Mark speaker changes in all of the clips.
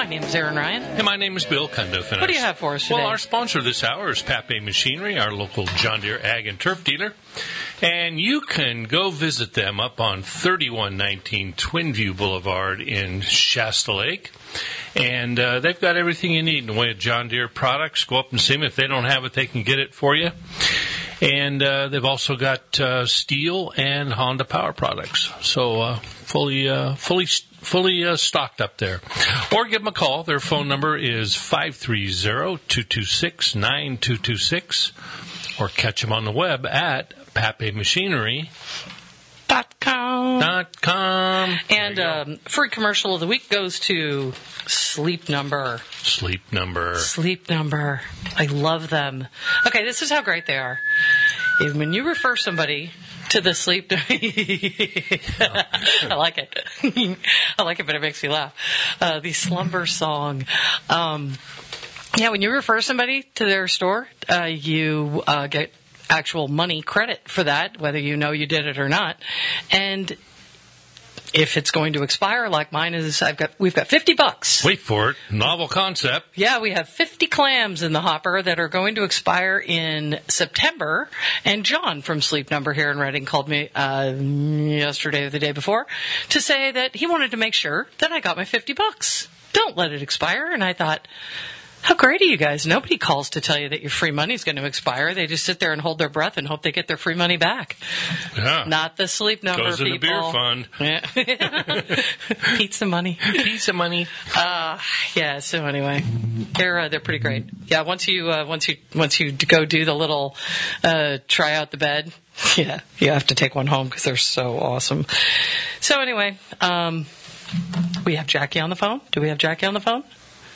Speaker 1: name is Aaron Ryan.
Speaker 2: And my name is Bill Cundiff.
Speaker 1: What do you have for us today?
Speaker 2: Well, our sponsor this hour is Pape Machinery, our local John Deere Ag and Turf dealer. And you can go visit them up on 3119 Twinview Boulevard in Shasta Lake. And they've got everything you need in the way of John Deere products. Go up and see them. If they don't have it, they can get it for you. And they've also got Steel and Honda Power products. So fully stocked up there. Or give them a call. Their phone number is 530-226-9226. Or catch them on the web at papemachinery.com.
Speaker 1: And free commercial of the week goes to Sleep Number.
Speaker 2: Sleep Number.
Speaker 1: Sleep Number. I love them. Okay, this is how great they are. When you refer somebody to the Sleep Number, I like it. I like it, but it makes me laugh. The Slumber Song. When you refer somebody to their store, you get actual money credit for that, whether you know you did it or not. And if it's going to expire, like mine is, we've got $50.
Speaker 2: Wait for it. Novel concept.
Speaker 1: Yeah, we have 50 clams in the hopper that are going to expire in September. And John from Sleep Number here in Reading called me yesterday or the day before to say that he wanted to make sure that I got my $50. Don't let it expire. And I thought, how great are you guys? Nobody calls to tell you that your free money is going to expire. They just sit there and hold their breath and hope they get their free money back.
Speaker 2: Yeah.
Speaker 1: Not the Sleep Number
Speaker 2: Goes in
Speaker 1: people.
Speaker 2: the beer fund.
Speaker 1: Yeah. Pizza money.
Speaker 2: Pizza money.
Speaker 1: So anyway, they're pretty great. Yeah, once you go do the little try out the bed, yeah, you have to take one home because they're so awesome. So anyway, we have Jackie on the phone. Do we have Jackie on the phone?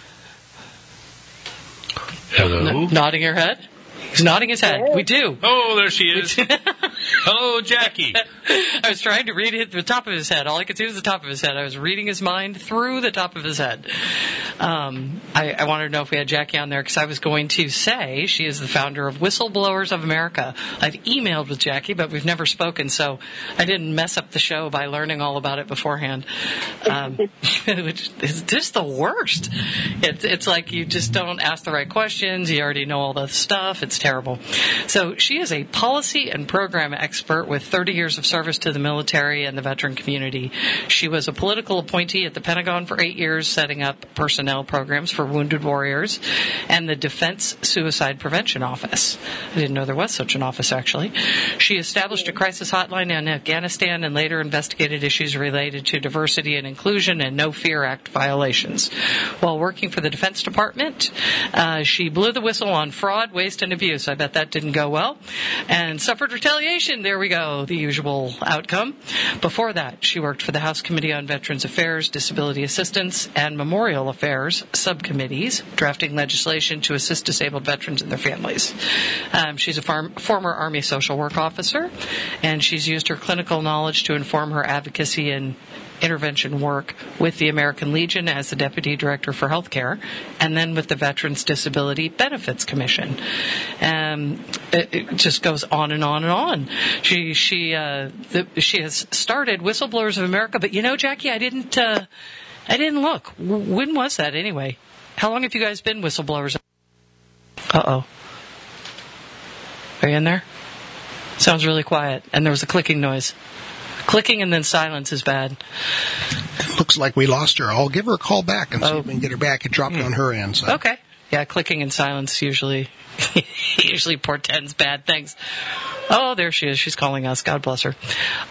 Speaker 2: Hello?
Speaker 1: Nodding her head? He's nodding his head. We do.
Speaker 2: Oh, there she is. Hello, Jackie.
Speaker 1: I was trying to read the top of his head. All I could see was the top of his head. I was reading his mind through the top of his head. I wanted to know if we had Jackie on there because I was going to say she is the founder of Whistleblowers of America. I've emailed with Jackie, but we've never spoken, so I didn't mess up the show by learning all about it beforehand, which is just the worst. It's like you just don't ask the right questions. You already know all the stuff. It's terrible. So she is a policy and program expert with 30 years of service to the military and the veteran community. She was a political appointee at the Pentagon for 8 years, setting up personnel programs for wounded warriors and the Defense Suicide Prevention Office. I didn't know there was such an office, actually. She established a crisis hotline in Afghanistan and later investigated issues related to diversity and inclusion and No Fear Act violations. While working for the Defense Department, she blew the whistle on fraud, waste, and abuse. I bet that didn't go well. And suffered retaliation. There we go, the usual outcome. Before that, she worked for the House Committee on Veterans Affairs, Disability Assistance, and Memorial Affairs subcommittees, drafting legislation to assist disabled veterans and their families. She's a former Army social work officer, and she's used her clinical knowledge to inform her advocacy and intervention work with the American Legion as the Deputy Director for Healthcare, and then with the Veterans Disability Benefits Commission. It just goes on and on and on. She has started Whistleblowers of America, but you know, Jackie, I didn't look. When was that anyway? How long have you guys been Whistleblowers? Uh-oh. Are you in there? Sounds really quiet, and there was a clicking noise. Clicking and then silence is bad.
Speaker 3: Looks like we lost her. I'll give her a call back and see if we can get her back. It dropped on her end. So.
Speaker 1: Okay. Yeah, clicking and silence usually portends bad things. Oh, there she is. She's calling us. God bless her.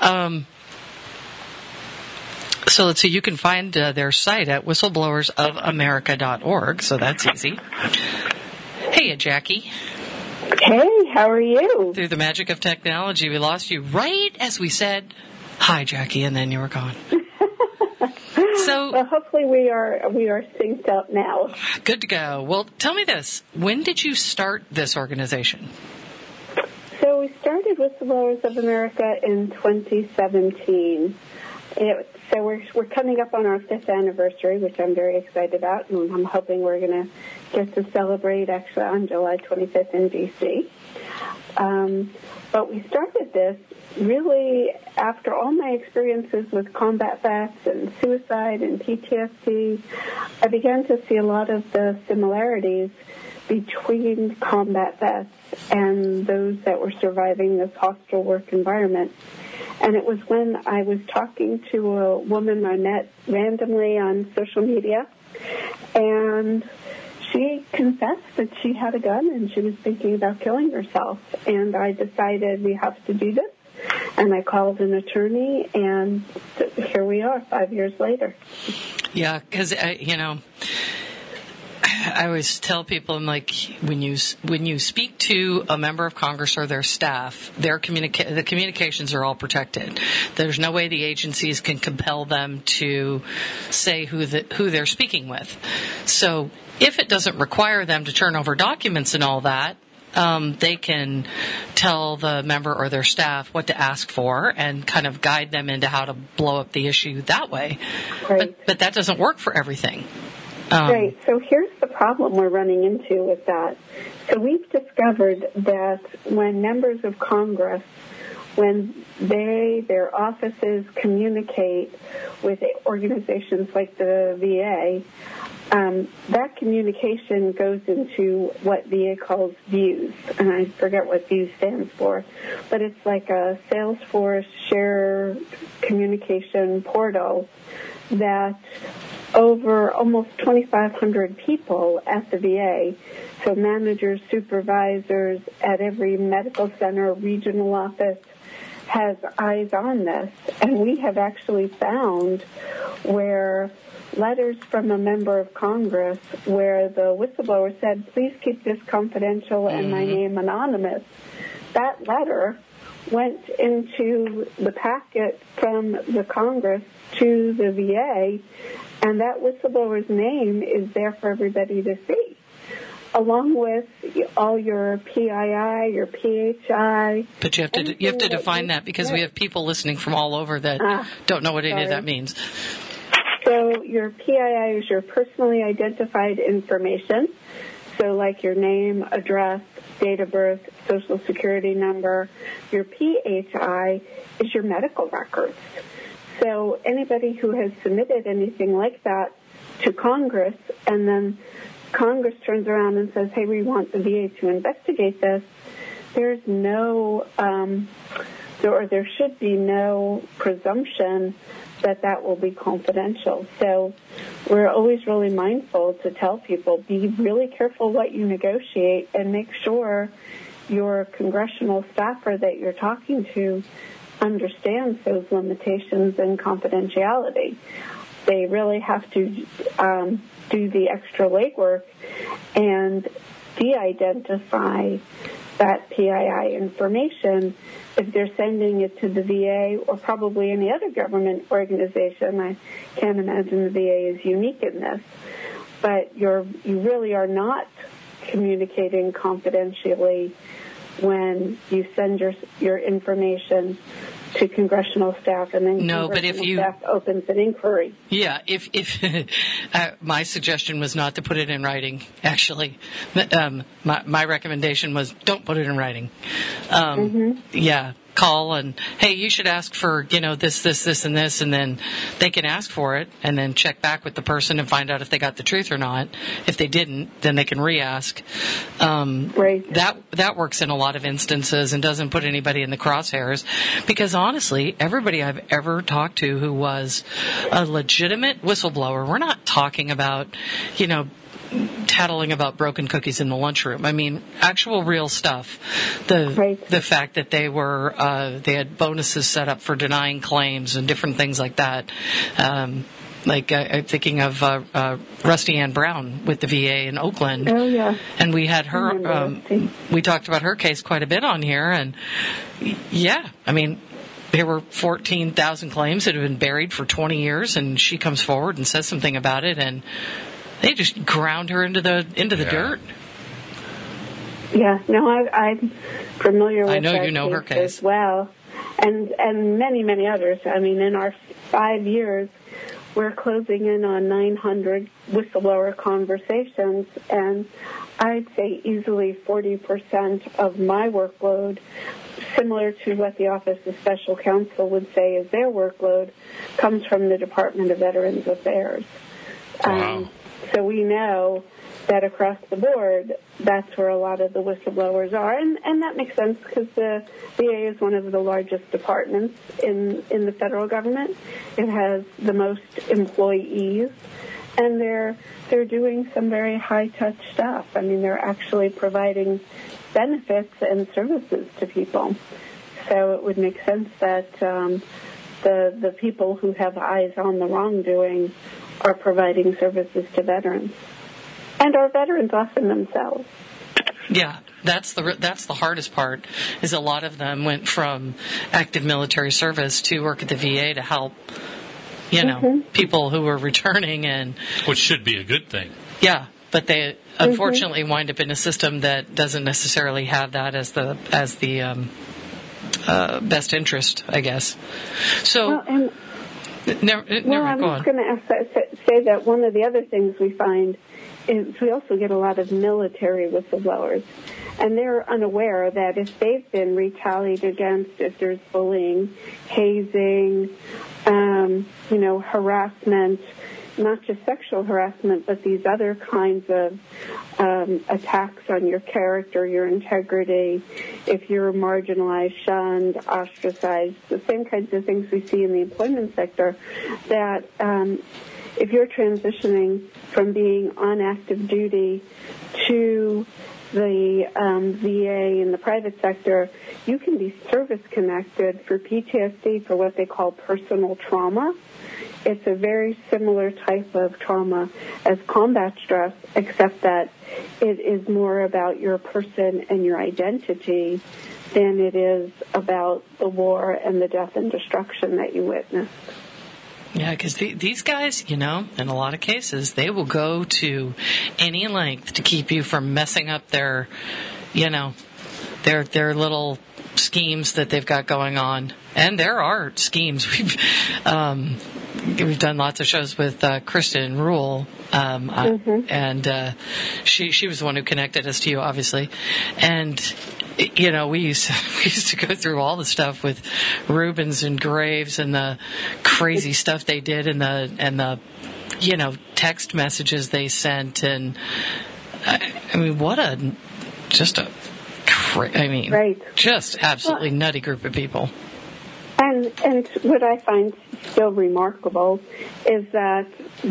Speaker 1: So let's see. You can find their site at whistleblowersofamerica.org. So that's easy. Hey, Jackie.
Speaker 4: Hey, how are you?
Speaker 1: Through the magic of technology, we lost you right as we said, hi, Jackie, and then you were gone. So,
Speaker 4: well, hopefully we are synced up now.
Speaker 1: Good to go. Well, tell me this. When did you start this organization?
Speaker 4: So we started Whistleblowers of America in 2017. So we're coming up on our 5th anniversary, which I'm very excited about, and I'm hoping we're going to get to celebrate actually on July 25th in D.C. But we started this really, after all my experiences with combat vets and suicide and PTSD, I began to see a lot of the similarities between combat vets and those that were surviving this hostile work environment. And it was when I was talking to a woman I met randomly on social media, and she confessed that she had a gun and she was thinking about killing herself. And I decided we have to do this. And I called an attorney, and here we are 5 years later.
Speaker 1: Yeah, because, I always tell people, I'm like, when you speak to a member of Congress or their staff, the communications are all protected. There's no way the agencies can compel them to say who they're speaking with. So if it doesn't require them to turn over documents and all that, they can tell the member or their staff what to ask for and kind of guide them into how to blow up the issue that way.
Speaker 4: Right.
Speaker 1: But that doesn't work for everything.
Speaker 4: Right. So here's the problem we're running into with that. So we've discovered that when members of Congress, when their offices communicate with organizations like the VA, that communication goes into what VA calls views, and I forget what views stands for, but it's like a Salesforce share communication portal that over almost 2,500 people at the VA, so managers, supervisors at every medical center, regional office, has eyes on this. And we have actually found where letters from a member of Congress where the whistleblower said, please keep this confidential and my name anonymous, that letter went into the packet from the Congress to the VA, and that whistleblower's name is there for everybody to see, along with all your PII, your PHI.
Speaker 1: But you have to define that because we have people listening from all over that don't know what any of that means.
Speaker 4: So your PII is your personally identified information. So like your name, address, date of birth, social security number. Your PHI is your medical records. So anybody who has submitted anything like that to Congress, and then Congress turns around and says, hey, we want the VA to investigate this, there's no, there should be no presumption that will be confidential. So we're always really mindful to tell people, be really careful what you negotiate and make sure your congressional staffer that you're talking to understands those limitations and confidentiality. They really have to do the extra legwork and de-identify that PII information if they're sending it to the VA or probably any other government organization. I can't imagine the VA is unique in this. But you really are not communicating confidentially when you send your information to congressional staff, and then staff opens an inquiry.
Speaker 1: Yeah, if my suggestion was not to put it in writing. Actually, my recommendation was don't put it in writing. Yeah. Call and, hey, you should ask for, this, and this, and then they can ask for it and then check back with the person and find out if they got the truth or not. If they didn't, then they can re-ask.
Speaker 4: Right.
Speaker 1: That works in a lot of instances and doesn't put anybody in the crosshairs because, honestly, everybody I've ever talked to who was a legitimate whistleblower, we're not talking about, tattling about broken cookies in the lunchroom. I mean, actual real stuff. The fact that they had bonuses set up for denying claims and different things like that. I'm thinking of Rusty Ann Brown with the VA in Oakland.
Speaker 4: Oh, yeah.
Speaker 1: And we had her, we talked about her case quite a bit on here. And, yeah, I mean, there were 14,000 claims that had been buried for 20 years, and she comes forward and says something about it, and they just ground her into the dirt.
Speaker 4: Yeah, no, I'm familiar with.
Speaker 1: I know you know her case
Speaker 4: as well, and many, many others. I mean, in our 5 years, we're closing in on 900 whistleblower conversations, and I'd say easily 40% of my workload similar to what the Office of Special Counsel would say is their workload, comes from the Department of Veterans Affairs.
Speaker 2: Wow.
Speaker 4: So we know that across the board, that's where a lot of the whistleblowers are. And that makes sense because the VA is one of the largest departments in the federal government. It has the most employees, and they're doing some very high-touch stuff. I mean, they're actually providing benefits and services to people. So it would make sense that the people who have eyes on the wrongdoing are providing services to veterans. And our veterans often themselves.
Speaker 1: Yeah, that's the hardest part, is a lot of them went from active military service to work at the VA to help, people who were returning, and
Speaker 2: which should be a good thing.
Speaker 1: Yeah, but they unfortunately wind up in a system that doesn't necessarily have that as the best interest, I guess. So,
Speaker 4: I'm just going to say that one of the other things we find is we also get a lot of military whistleblowers, and they're unaware that if they've been retaliated against, if there's bullying, hazing, harassment, not just sexual harassment, but these other kinds of attacks on your character, your integrity, if you're marginalized, shunned, ostracized, the same kinds of things we see in the employment sector, that if you're transitioning from being on active duty to the VA in the private sector, you can be service-connected for PTSD, for what they call personal trauma. It's a very similar type of trauma as combat stress, except that it is more about your person and your identity than it is about the war and the death and destruction that you witnessed.
Speaker 1: Yeah, because these guys, in a lot of cases, they will go to any length to keep you from messing up their little schemes that they've got going on. And there are schemes. We've done lots of shows with Kristen Rule, and she was the one who connected us to you, obviously. And we used to go through all the stuff with Rubens and Graves and the crazy stuff they did, and the text messages they sent, and I mean, just absolutely nutty group of people.
Speaker 4: And what I find still remarkable is that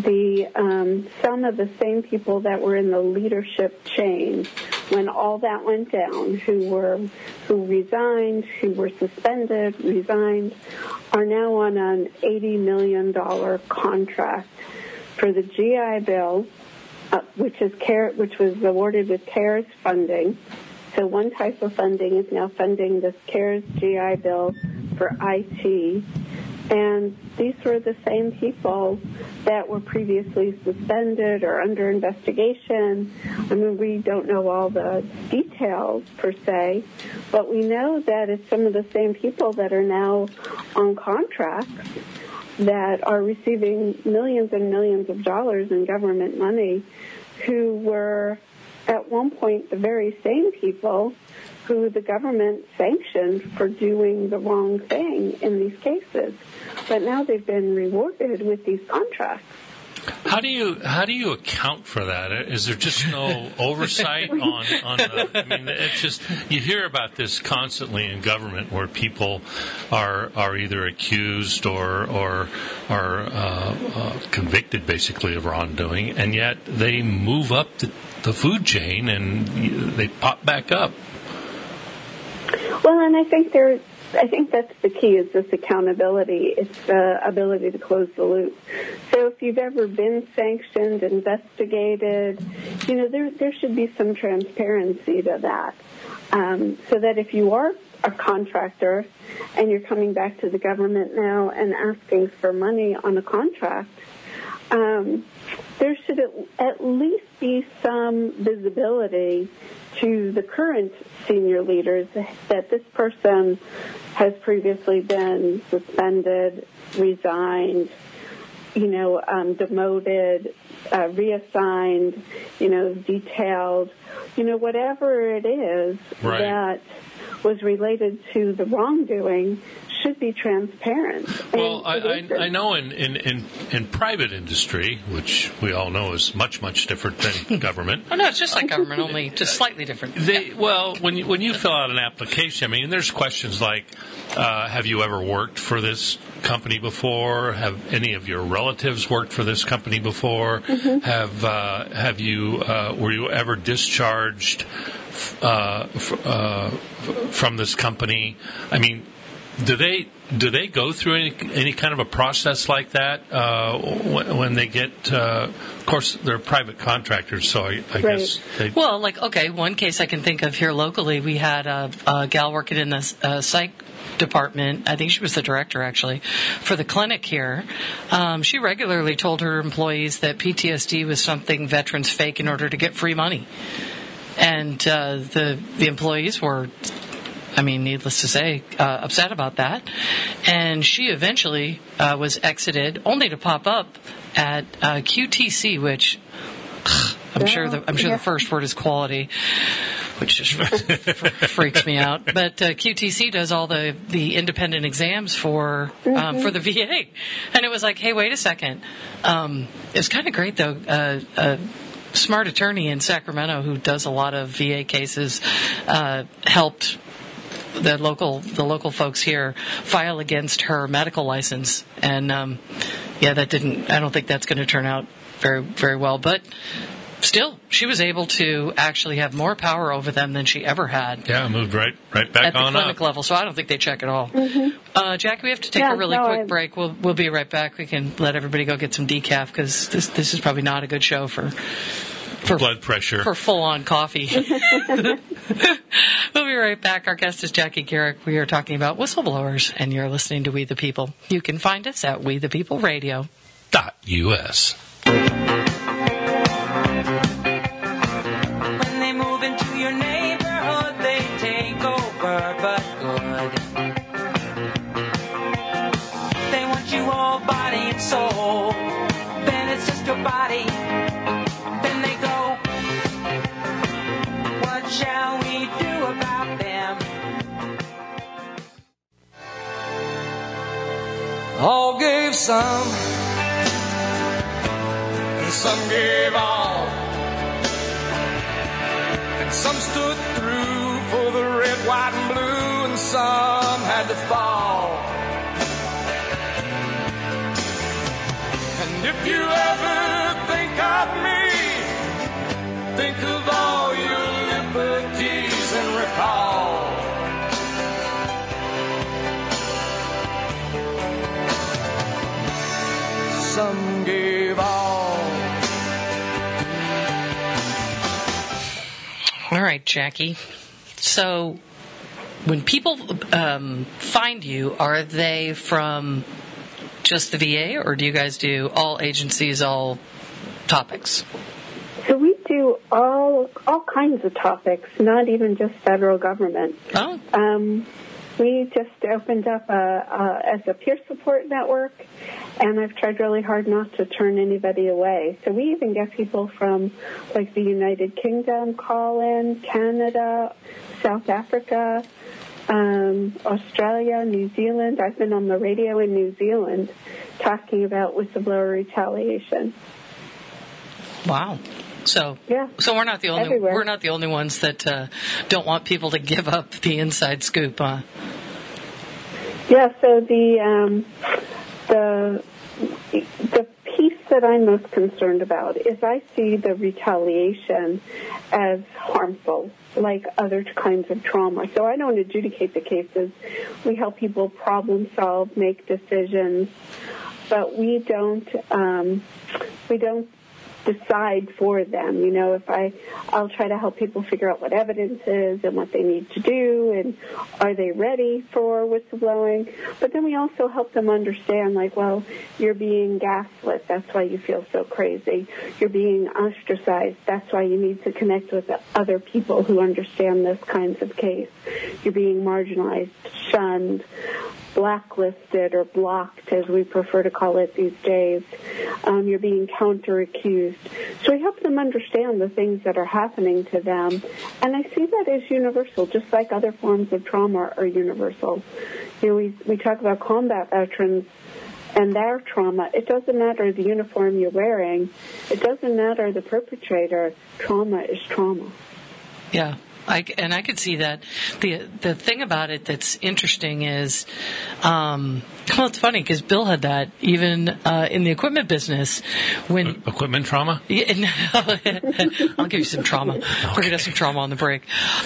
Speaker 4: some of the same people that were in the leadership chain when all that went down, who resigned, who were suspended, resigned, are now on an $80 million contract for the GI Bill, which was awarded with CARES funding. So one type of funding is now funding this CARES GI Bill for IT. And these were the same people that were previously suspended or under investigation. I mean, we don't know all the details per se, but we know that it's some of the same people that are now on contracts that are receiving millions and millions of dollars in government money, who were at one point the very same people who the government sanctioned for doing the wrong thing in these cases. But now they've been rewarded with these contracts.
Speaker 2: How do you account for that? Is there just no oversight on the? I mean, it's just, you hear about this constantly in government, where people are either accused or are convicted, basically, of wrongdoing, and yet they move up the food chain and they pop back up.
Speaker 4: Well, and I think that's the key, is this accountability. It's the ability to close the loop. So if you've ever been sanctioned, investigated, there should be some transparency to that. So that if you are a contractor and you're coming back to the government now and asking for money on a contract, there should at least be some visibility to the current senior leaders that this person has previously been suspended, resigned, demoted, reassigned, detailed, whatever it is,
Speaker 2: right,
Speaker 4: that was related to the wrongdoing should be transparent.
Speaker 2: Well, I know in private industry, which we all know is much, much different than government.
Speaker 1: Oh, no, it's just like government, only just slightly different.
Speaker 2: Well, when you fill out an application, I mean, there's questions like, have you ever worked for this company before? Have any of your relatives worked for this company before?
Speaker 4: Mm-hmm.
Speaker 2: Have you were you ever discharged from this company? I mean, do they go through any kind of a process like that when they get? Of course, they're private contractors, so I
Speaker 4: Right.
Speaker 2: guess they.
Speaker 1: Well, like, okay, one case I can think of here locally, we had a gal working in the psych department. I think she was the director, actually, for the clinic here. She regularly told her employees that PTSD was something veterans fake in order to get free money. And the employees were, I mean, needless to say, upset about that. And she eventually was exited, only to pop up at QTC, which I'm sure the first word is quality, which just freaks me out. But QTC does all the independent exams for the VA, and it was like, hey, wait a second. It's kind of great though. A smart attorney in Sacramento who does a lot of VA cases helped the local folks here file against her medical license, and that didn't. I don't think that's going to turn out very, very well, but still, she was able to actually have more power over them than she ever had.
Speaker 2: Yeah, moved right back
Speaker 1: at the
Speaker 2: on
Speaker 1: clinic
Speaker 2: up.
Speaker 1: level, so I don't think they check at all.
Speaker 4: Mm-hmm.
Speaker 1: Jackie, we have to take a really quick break. We'll be right back. We can let everybody go get some decaf because this is probably not a good show for
Speaker 2: blood pressure.
Speaker 1: For full-on coffee. We'll be right back. Our guest is Jackie Garrick. We are talking about whistleblowers, and you're listening to We the People. You can find us at
Speaker 2: WeThePeopleRadio.us.
Speaker 5: When they move into your neighborhood, they take over, but good. They want you all body and soul. Then it's just your body. Then they go. What shall we do about them? All gave some, and some gave all. And some stood through for the red, white, and blue, and some had to fall. And if you ever think of me, think of all your liberties and recall. Some gave all.
Speaker 1: All right, Jackie. So when people find you, are they from just the VA, or do you guys do all agencies, all topics?
Speaker 4: So we do all kinds of topics, not even just federal government.
Speaker 1: Oh.
Speaker 4: We just opened up as a peer support network, and I've tried really hard not to turn anybody away. So we even get people from, like, the United Kingdom call in, Canada, South Africa, Australia, New Zealand. I've been on the radio in New Zealand talking about whistleblower retaliation.
Speaker 1: Wow. So we're not the only
Speaker 4: everywhere.
Speaker 1: We're not the only ones that don't want people to give up the inside scoop, huh?
Speaker 4: Yeah. So the piece that I'm most concerned about is I see the retaliation as harmful, like other kinds of trauma. So I don't adjudicate the cases. We help people problem solve, make decisions, but we don't decide for them. You know, I'll try to help people figure out what evidence is and what they need to do and are they ready for whistleblowing. But then we also help them understand, like, well, you're being gaslit. That's why you feel so crazy. You're being ostracized. That's why you need to connect with other people who understand this kinds of case. You're being marginalized, shunned, blacklisted or blocked, as we prefer to call it these days. You're being counter-accused. So we help them understand the things that are happening to them. And I see that as universal, just like other forms of trauma are universal. You know, we talk about combat veterans and their trauma. It doesn't matter the uniform you're wearing. It doesn't matter the perpetrator. Trauma is trauma.
Speaker 1: Yeah. I could see that. The thing about it that's interesting is, well, it's funny because Bill had that even in the equipment business. When
Speaker 2: equipment trauma?
Speaker 1: Yeah, no, I'll give you some trauma. Okay. We're going to have some trauma on the break.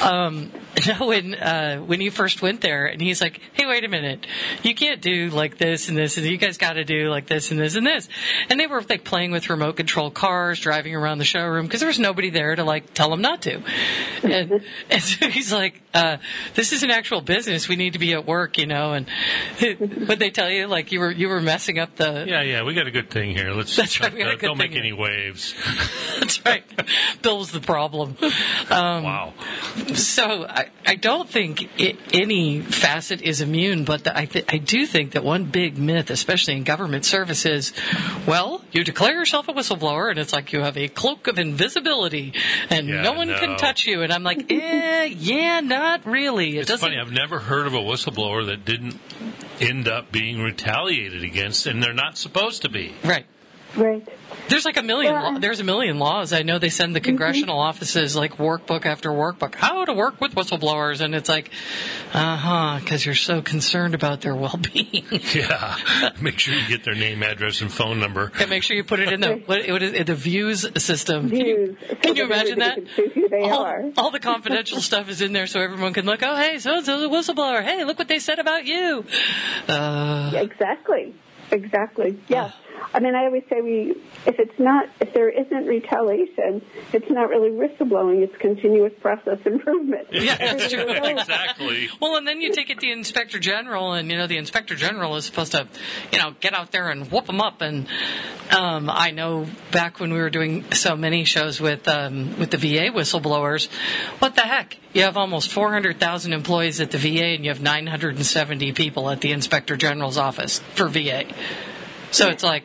Speaker 1: When you first went there, and he's like, hey, wait a minute. You can't do like this and this, and you guys got to do like this and this and this. And they were like playing with remote control cars, driving around the showroom because there was nobody there to like tell them not to. And so he's like, this is an actual business. We need to be at work, you know. And would they tell you, like, you were messing up the...
Speaker 2: Yeah, we got a good thing here.
Speaker 1: That's right, we got a good
Speaker 2: don't
Speaker 1: thing
Speaker 2: make any waves.
Speaker 1: That's right. Bill's the problem.
Speaker 2: Wow.
Speaker 1: So I don't think any facet is immune, but I do think that one big myth, especially in government service, is, well, you declare yourself a whistleblower, and it's like you have a cloak of invisibility, and no one can touch you. And I'm like, yeah, not really.
Speaker 2: It's funny. I've never heard of a whistleblower that didn't end up being retaliated against, and they're not supposed to be.
Speaker 1: Right.
Speaker 4: Right.
Speaker 1: There's like a million. There's a million laws. I know they send the congressional offices like workbook after workbook, how to work with whistleblowers, and it's like, because you're so concerned about their well-being.
Speaker 2: Yeah. Make sure you get their name, address, and phone number.
Speaker 1: And make sure you put it in the views system.
Speaker 4: Views.
Speaker 1: Can you imagine that?
Speaker 4: Who they are.
Speaker 1: All the confidential stuff is in there, so everyone can look. Oh, hey, so-and-so's a whistleblower. Hey, look what they said about you.
Speaker 4: Exactly. Yeah. I mean, I always say if there isn't retaliation, it's not really whistleblowing, it's continuous process improvement.
Speaker 1: Yeah, that's true.
Speaker 2: Exactly.
Speaker 1: Well, and then you take it to the Inspector General, and, the Inspector General is supposed to, get out there and whoop them up. And I know back when we were doing so many shows with the VA whistleblowers, what the heck? You have almost 400,000 employees at the VA, and you have 970 people at the Inspector General's office for VA. So it's like,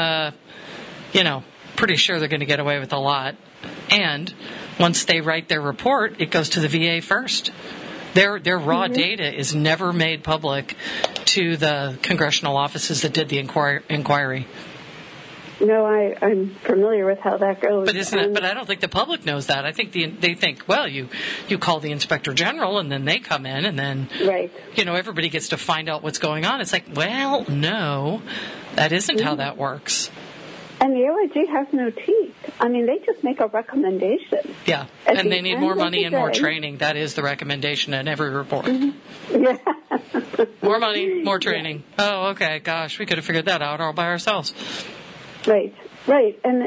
Speaker 1: pretty sure they're going to get away with a lot. And once they write their report, it goes to the VA first. Their raw data is never made public to the congressional offices that did the inquiry.
Speaker 4: No, I'm familiar with how that goes.
Speaker 1: But I don't think the public knows that. I think they think, well, you call the Inspector General, and then they come in, and then
Speaker 4: right.
Speaker 1: Everybody gets to find out what's going on. It's like, well, no, that isn't how that works.
Speaker 4: And the OIG has no teeth. I mean, they just make a recommendation.
Speaker 1: Yeah, and they need more money and more training. That is the recommendation in every report.
Speaker 4: Mm-hmm. Yeah.
Speaker 1: More money, more training. Yeah. Oh, okay, gosh, we could have figured that out all by ourselves.
Speaker 4: Right, and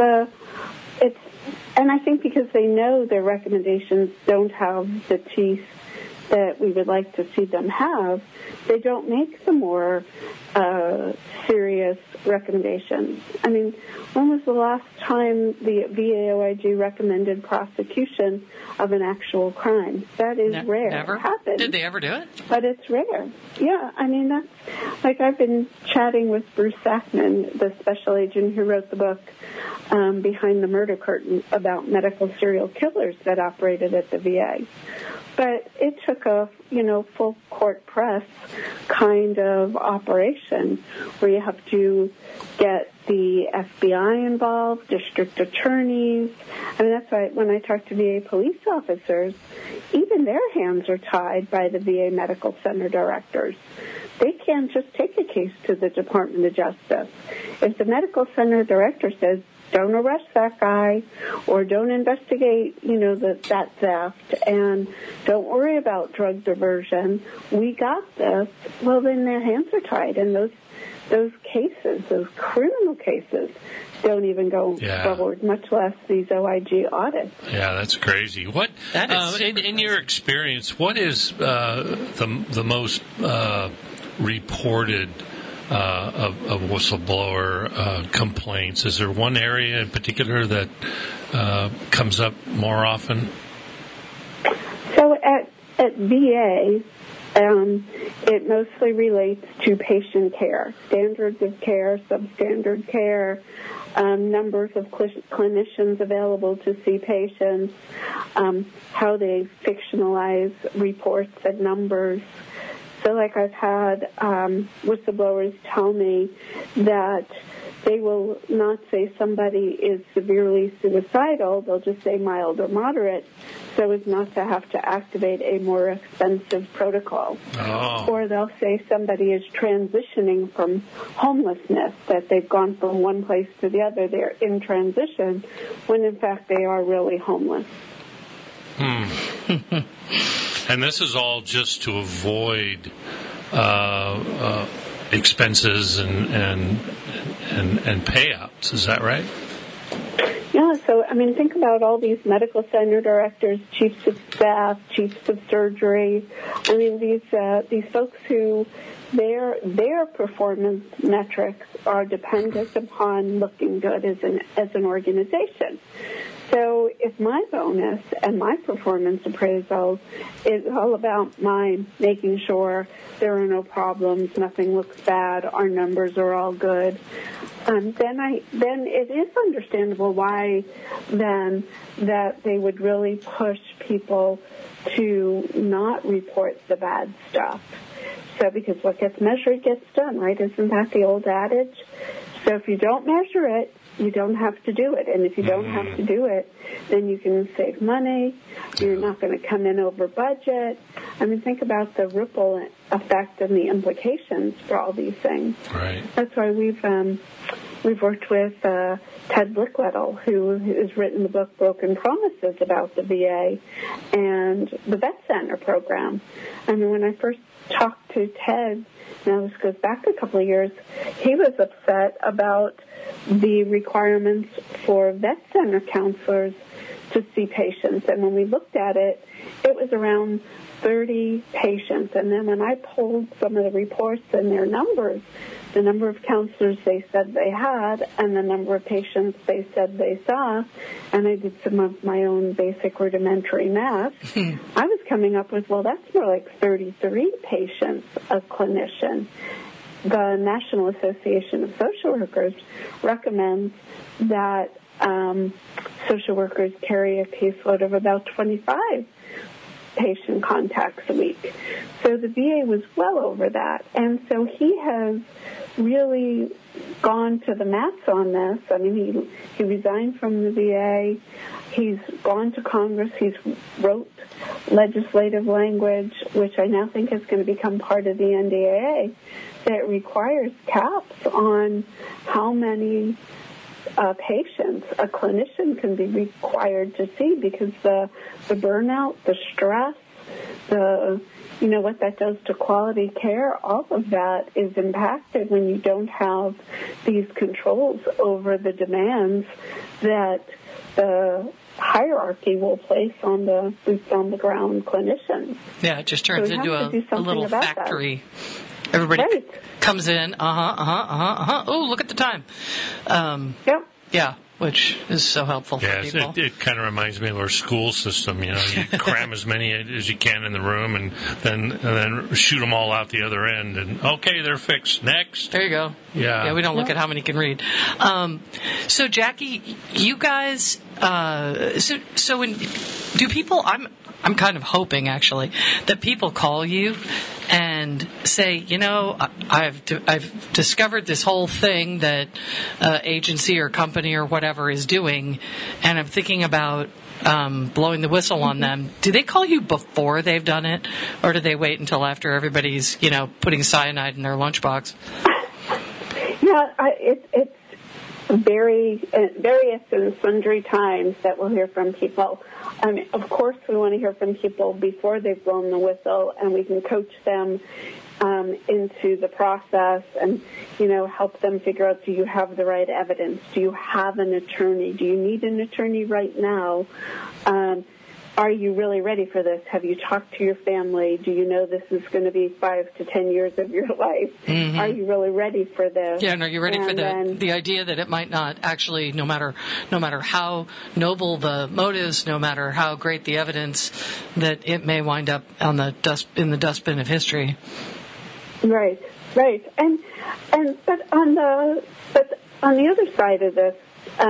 Speaker 4: and I think because they know their recommendations don't have the teeth that we would like to see them have, they don't make the more serious recommendations. I mean, when was the last time the VA OIG recommended prosecution of an actual crime? That is rare.
Speaker 1: Never?
Speaker 4: It happens.
Speaker 1: Did they ever do it?
Speaker 4: But it's rare. Yeah, I mean, that's like I've been chatting with Bruce Sackman, the special agent who wrote the book Behind the Murder Curtain about medical serial killers that operated at the VA. But it took a, full court press kind of operation where you have to get the FBI involved, district attorneys. I mean, that's why when I talk to VA police officers, even their hands are tied by the VA Medical Center directors. They can't just take a case to the Department of Justice. If the medical center director says, don't arrest that guy, or don't investigate, that theft, and don't worry about drug diversion, we got this, well, then their hands are tied, and those cases, those criminal cases, don't even go forward, much less these OIG audits.
Speaker 2: Yeah, that's crazy. What in your experience, what is the most reported of whistleblower complaints? Is there one area in particular that comes up more often?
Speaker 4: So at VA, It mostly relates to patient care, standards of care, substandard care, numbers of clinicians available to see patients, how they fictionalize reports and numbers. So like I've had whistleblowers tell me that they will not say somebody is severely suicidal, they'll just say mild or moderate, so as not to have to activate a more expensive protocol.
Speaker 2: Oh.
Speaker 4: Or they'll say somebody is transitioning from homelessness, that they've gone from one place to the other, they're in transition, when in fact they are really homeless.
Speaker 2: And this is all just to avoid expenses and payouts. Is that right?
Speaker 4: Yeah, so, I mean, think about all these medical center directors, chiefs of staff, chiefs of surgery. I mean, these folks who their performance metrics are dependent upon looking good as an organization. So if my bonus and my performance appraisal is all about my making sure there are no problems, nothing looks bad, our numbers are all good, then it is understandable why then that they would really push people to not report the bad stuff. So because what gets measured gets done, right? Isn't that the old adage? So if you don't measure it, you don't have to do it. And if you don't have to do it, then you can save money. You're not going to come in over budget. I mean, think about the ripple effect and the implications for all these things.
Speaker 2: Right.
Speaker 4: That's why we've worked with Ted Blicklettel, who has written the book Broken Promises about the VA and the Vet Center program. I mean, when I first talked to Ted, now this goes back a couple of years, he was upset about the requirements for vet center counselors to see patients. And when we looked at it, it was around 30 patients. And then when I pulled some of the reports and their numbers, the number of counselors they said they had and the number of patients they said they saw, and I did some of my own basic rudimentary math, I was coming up with, well, that's more like 33 patients a clinician. The National Association of Social Workers recommends that social workers carry a caseload of about 25 patient contacts a week. So the VA was well over that. And so he has really gone to the mats on this. I mean, he resigned from the VA. He's gone to Congress. He's wrote legislative language, which I now think is going to become part of the NDAA, that requires caps on how many patients a clinician can be required to see, because the burnout, the stress, what that does to quality care, all of that is impacted when you don't have these controls over the demands that the hierarchy will place on the boots on the ground clinicians.
Speaker 1: Yeah, it just turns into a little factory. That. Everybody comes in, oh, look at the time.
Speaker 4: Yep.
Speaker 1: Yeah, which is so helpful for people.
Speaker 2: It kind of reminds me of our school system. You cram as many as you can in the room, and then shoot them all out the other end. And okay, they're fixed. Next.
Speaker 1: There you go. Yeah, we don't look at how many can read. So Jackie, you guys. So when do people? I'm kind of hoping, actually, that people call you and say, I've discovered this whole thing that agency or company or whatever is doing, and I'm thinking about blowing the whistle on them. Do they call you before they've done it, or do they wait until after everybody's, putting cyanide in their lunchbox?
Speaker 4: Yeah, it's various and sundry times that we'll hear from people. I mean, of course, we want to hear from people before they've blown the whistle, and we can coach them into the process and, help them figure out, do you have the right evidence? Do you have an attorney? Do you need an attorney right now? are you really ready for this? Have you talked to your family? Do you know this is going to be 5 to 10 years of your life?
Speaker 1: Mm-hmm.
Speaker 4: Are you really ready for this?
Speaker 1: Yeah, and are you ready for the idea that it might not actually, no matter how noble the motives, no matter how great the evidence, that it may wind up in the dustbin of history.
Speaker 4: Right. But on the other side of this,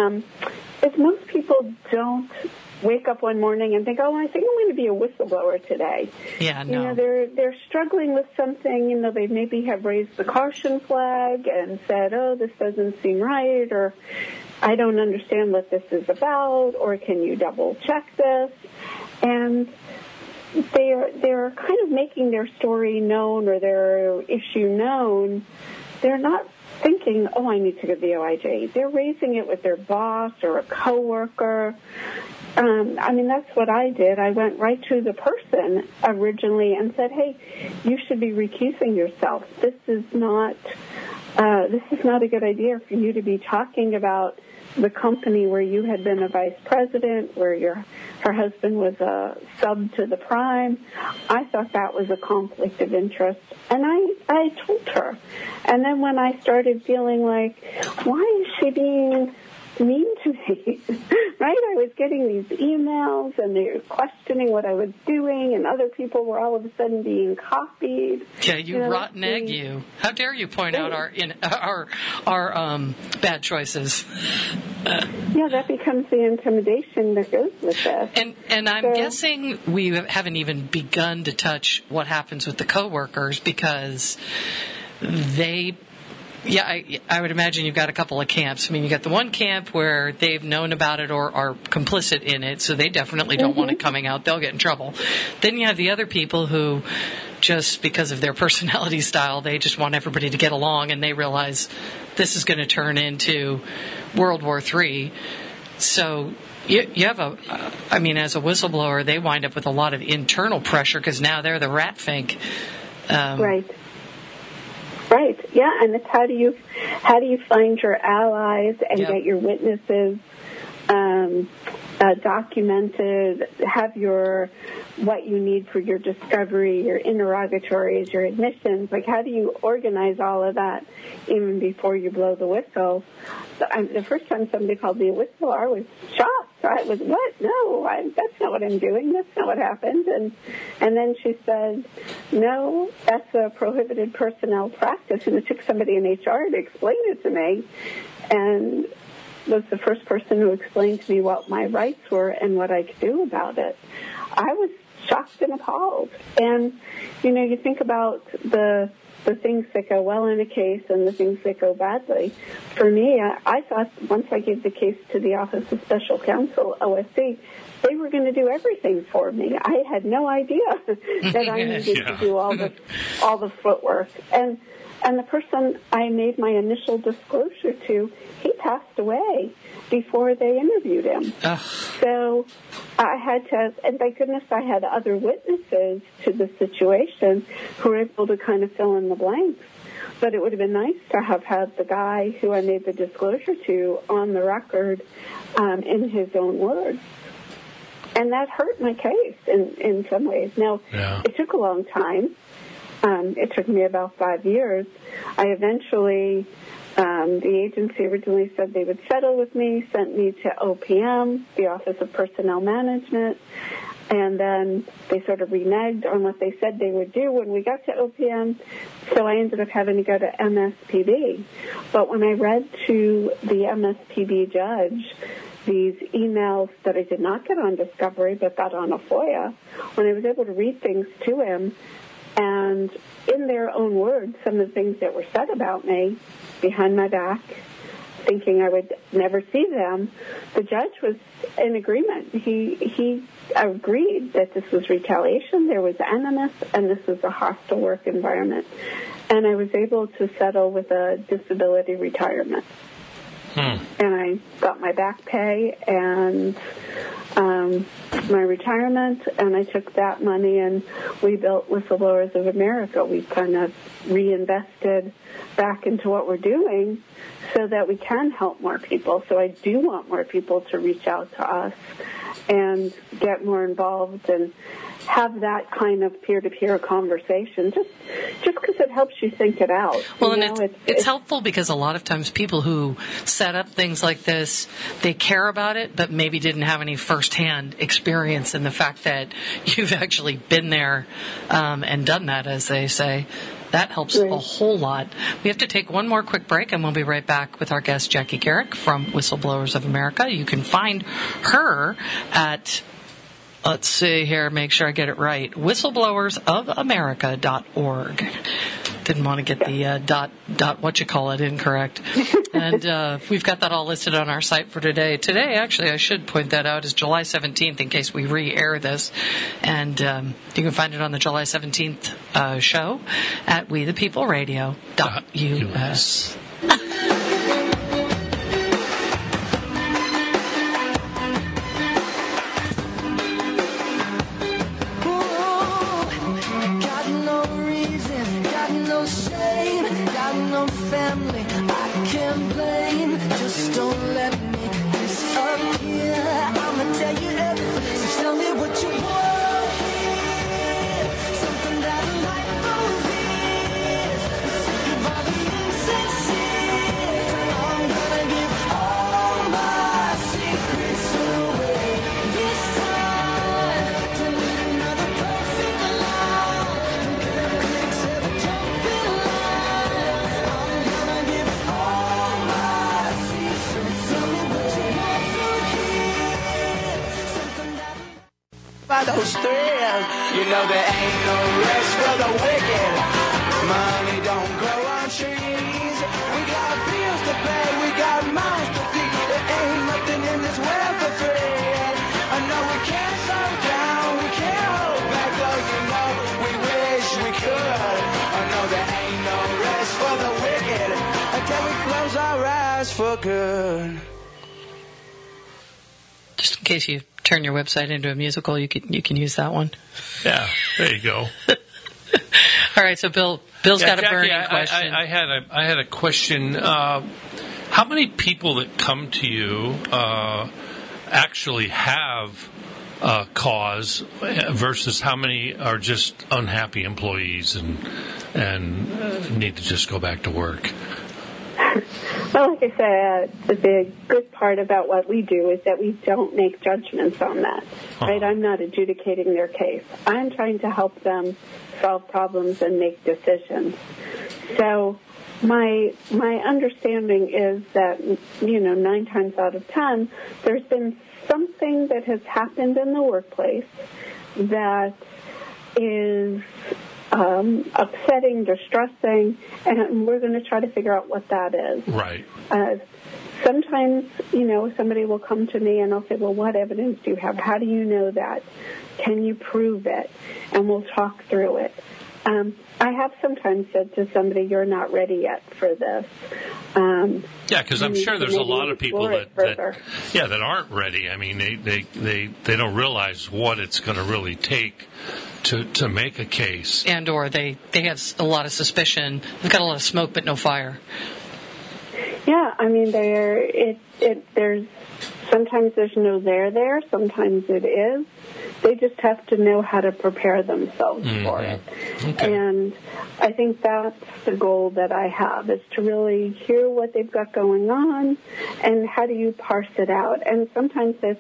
Speaker 4: is most people don't wake up one morning and think, I think I'm going to be a whistleblower today.
Speaker 1: Yeah, no.
Speaker 4: You know, they're struggling with something. You know, they maybe have raised the caution flag and said, this doesn't seem right, or I don't understand what this is about, or can you double check this? And they're kind of making their story known or their issue known. They're not thinking, I need to go to the OIG. They're raising it with their boss or a coworker. That's what I did. I went right to the person originally and said, hey, you should be recusing yourself. This is not a good idea for you to be talking about the company where you had been a vice president, where her husband was a sub to the prime. I thought that was a conflict of interest, and I told her. And then when I started feeling like, why is she being mean to me, right? I was getting these emails, and they were questioning what I was doing, and other people were all of a sudden being copied.
Speaker 1: Yeah, you rotten egg, you! How dare you point out our bad choices?
Speaker 4: Yeah, that becomes the intimidation that goes with this.
Speaker 1: And I'm guessing we haven't even begun to touch what happens with the coworkers, because they. Yeah, I would imagine you've got a couple of camps. I mean, you got the one camp where they've known about it or are complicit in it, so they definitely don't want it coming out. They'll get in trouble. Then you have the other people who, just because of their personality style, they just want everybody to get along, and they realize this is going to turn into World War III. So you have as a whistleblower, they wind up with a lot of internal pressure because now they're the rat fink.
Speaker 4: Right. Yeah, and it's how do you find your allies and get your witnesses documented, have what you need for your discovery, your interrogatories, your admissions. Like, how do you organize all of that even before you blow the whistle? The first time somebody called me a whistleblower, I was shocked. I was, what? No, that's not what I'm doing. That's not what happened. And then she said, no, that's a prohibited personnel practice. And it took somebody in HR to explain it to me. And was the first person who explained to me what my rights were and what I could do about it. I was shocked and appalled. And, you think about the things that go well in a case and the things that go badly. For me, I thought once I gave the case to the Office of Special Counsel, OSC, they were going to do everything for me. I had no idea that I needed to do all the footwork. And the person I made my initial disclosure to, he passed away before they interviewed him. So I had to, and thank goodness I had other witnesses to the situation who were able to kind of fill in the blanks. But it would have been nice to have had the guy who I made the disclosure to on the record in his own words. And that hurt my case in some ways. Now, it took a long time. It took me about 5 years. I eventually, the agency originally said they would settle with me, sent me to OPM, the Office of Personnel Management, and then they sort of reneged on what they said they would do when we got to OPM, so I ended up having to go to MSPB. But when I read to the MSPB judge these emails that I did not get on discovery but got on a FOIA, when I was able to read things to him, and in their own words, some of the things that were said about me behind my back, thinking I would never see them, the judge was in agreement. He agreed that this was retaliation, there was animus, and this was a hostile work environment. And I was able to settle with a disability retirement. And I got my back pay and my retirement, and I took that money and we built Whistleblowers of America. We kind of reinvested back into what we're doing so that we can help more people. So I do want more people to reach out to us and get more involved and have that kind of peer-to-peer conversation, just because it helps you think it out.
Speaker 1: Well, and it's helpful because a lot of times people who set up things like this, they care about it, but maybe didn't have any firsthand experience in the fact that you've actually been there and done that, as they say. That helps a whole lot. We have to take one more quick break, and we'll be right back with our guest, Jackie Garrick from Whistleblowers of America. You can find her at... Let's see here, make sure I get it right. Whistleblowersofamerica.org. Didn't want to get the dot incorrect. And we've got that all listed on our site for today. Today, actually, I should point that out, is July 17th in case we re-air this. And you can find it on the July 17th show at wethepeopleradio.us.
Speaker 6: Family, I can't blame. Just don't let me disappear. I'ma tell you everything. So tell me what you want. Something that life is. Sick of all the insincere. I'm gonna give all my secrets away this time. To meet another perfect love. Critics ever jump in line. By those thrills, you know there ain't no rest for the wicked. Money don't grow on trees. We got bills to pay, we got mouths to feed. There ain't nothing in this world for free. I know we can't slow down, we can't hold back, though you know we wish we could. I know there ain't no rest for the wicked until we close our eyes for good.
Speaker 1: Just in case you turn your website into a musical, you can use that one.
Speaker 2: Yeah, there you go.
Speaker 1: All right, so Bill's got
Speaker 2: Jackie,
Speaker 1: a burning question.
Speaker 2: I had a question. How many people that come to you actually have a cause versus how many are just unhappy employees and need to just go back to work?
Speaker 4: Well, like I said, the good part about what we do is that we don't make judgments on that, right? I'm not adjudicating their case. I'm trying to help them solve problems and make decisions. So my understanding is that, 9 times out of 10, there's been something that has happened in the workplace that is upsetting, distressing, and we're going to try to figure out what that is.
Speaker 2: Right.
Speaker 4: Sometimes, somebody will come to me and I'll say, well, what evidence do you have? How do you know that? Can you prove it? And we'll talk through it. I have sometimes said to somebody, you're not ready yet for this.
Speaker 2: Yeah, because I'm sure there's a lot of people that aren't ready. I mean, they don't realize what it's going to really take to make a case.
Speaker 1: And or they have a lot of suspicion. They've got a lot of smoke but no fire.
Speaker 4: Yeah, I mean, there's sometimes there's no there. Sometimes it is. They just have to know how to prepare themselves for it. Okay. And I think that's the goal that I have, is to really hear what they've got going on and how do you parse it out. And sometimes it's,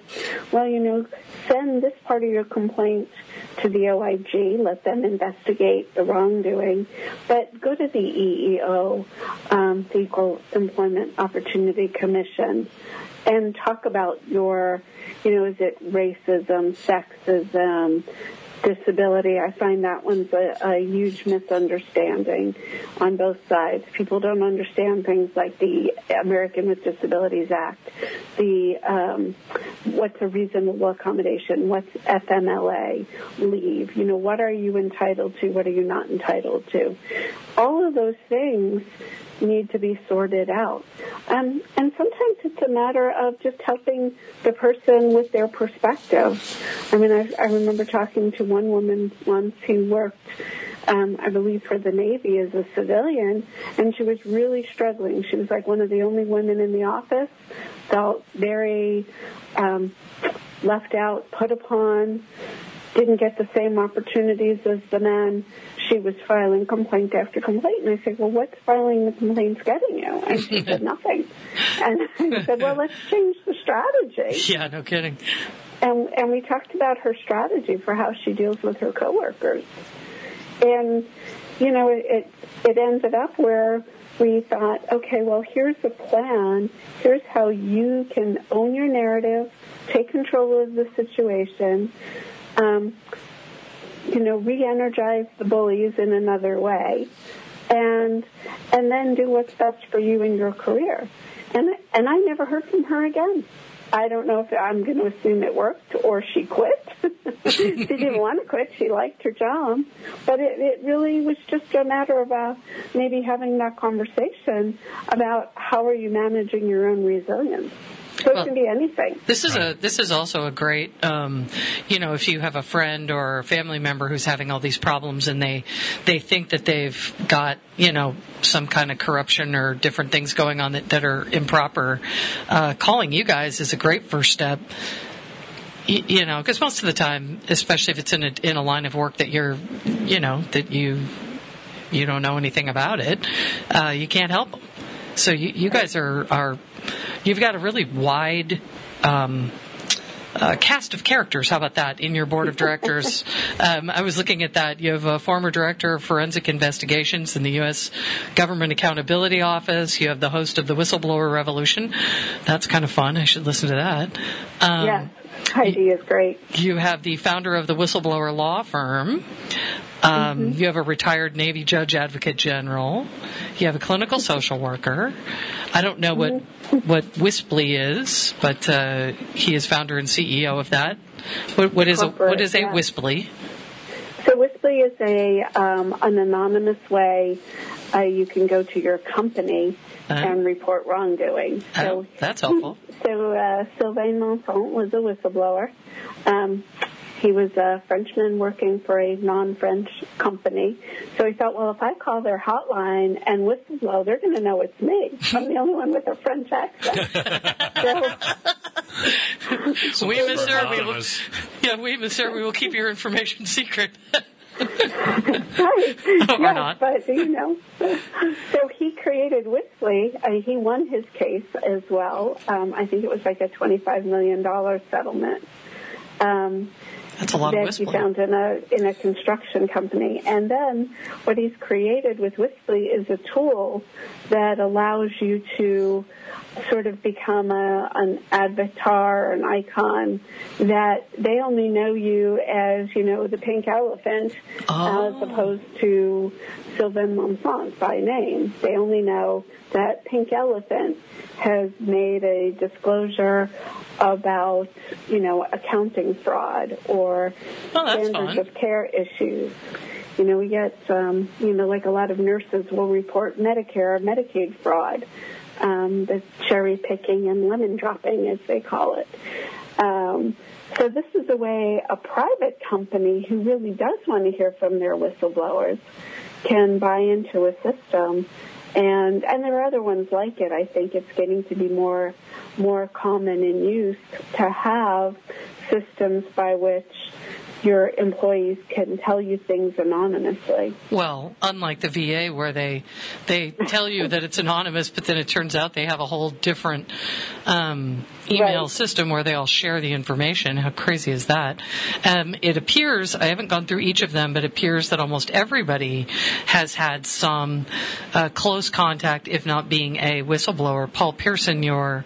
Speaker 4: send this part of your complaint to the OIG, let them investigate the wrongdoing, but go to the EEO, the Equal Employment Opportunity Commission, and talk about your, is it racism, sexism, disability? I find that one's a huge misunderstanding on both sides. People don't understand things like the American with Disabilities Act, the what's a reasonable accommodation, what's FMLA leave, what are you entitled to, what are you not entitled to. All of those things need to be sorted out. And sometimes it's a matter of just helping the person with their perspective. I mean, I remember talking to one woman once who worked, I believe, for the Navy as a civilian, and she was really struggling. She was like one of the only women in the office, felt very left out, put upon, didn't get the same opportunities as the men. She was filing complaint after complaint. And I said, well, what's filing the complaints getting you? And she said, nothing. And I said, well, let's change the strategy.
Speaker 1: Yeah, no kidding.
Speaker 4: And we talked about her strategy for how she deals with her coworkers. And, you know, it ended up where we thought, okay, well, here's a plan. Here's how you can own your narrative, take control of the situation, you know, re-energize the bullies in another way, and then do what's best for you in your career. And I never heard from her again. I don't know if I'm going to assume it worked or she quit. She didn't want to quit. She liked her job. But it really was just a matter of maybe having that conversation about how are you managing your own resilience. So it can be anything.
Speaker 1: This is also a great, you know, if you have a friend or a family member who's having all these problems and they think that they've got, you know, some kind of corruption or different things going on that are improper, calling you guys is a great first step. You know, because most of the time, especially if it's in a line of work that you're, you know, that you don't know anything about it, you can't help them. So you guys are you've got a really wide cast of characters. How about that in your board of directors? I was looking at that. You have a former director of forensic investigations in the U.S. Government Accountability Office. You have the host of the Whistleblower Revolution. That's kind of fun. I should listen to that.
Speaker 4: Yes, Heidi is great.
Speaker 1: You have the founder of the Whistleblower Law Firm. You have a retired Navy Judge Advocate General. You have a clinical social worker. I don't know what Wisply is, but he is founder and CEO of that. What is a Wisply?
Speaker 4: So Wisply is an anonymous way you can go to your company and report wrongdoing. So
Speaker 1: that's helpful.
Speaker 4: So Sylvain Monson was a whistleblower. He was a Frenchman working for a non-French company. So he thought, well, if I call their hotline and whistleblow, they're going to know it's me. I'm the only one with a French accent.
Speaker 1: We, monsieur, we will keep your information secret.
Speaker 4: Right.
Speaker 1: Or not.
Speaker 4: But, you know. So he created Wisply. He won his case as well. I think it was like a $25 million settlement.
Speaker 1: That's a lot of
Speaker 4: Wisply.
Speaker 1: Wisply.
Speaker 4: That he found in a construction company. And then what he's created with Wisply is a tool that allows you to sort of become an avatar, an icon, that they only know you as, you know, the pink elephant, as opposed to Sylvain Monson by name. They only know that pink elephant has made a disclosure about, you know, accounting fraud or standards of care issues. You know, we get, you know, like a lot of nurses will report Medicare or Medicaid fraud, the cherry picking and lemon dropping, as they call it. So this is a way a private company who really does want to hear from their whistleblowers can buy into a system. And there are other ones like it. I think it's getting to be more common in use to have systems by which your employees can tell you things anonymously.
Speaker 1: Well, unlike the VA where they tell you that it's anonymous, but then it turns out they have a whole different email system where they all share the information. How crazy is that? It appears, I haven't gone through each of them, but it appears that almost everybody has had some close contact, if not being a whistleblower. Paul Pearson, your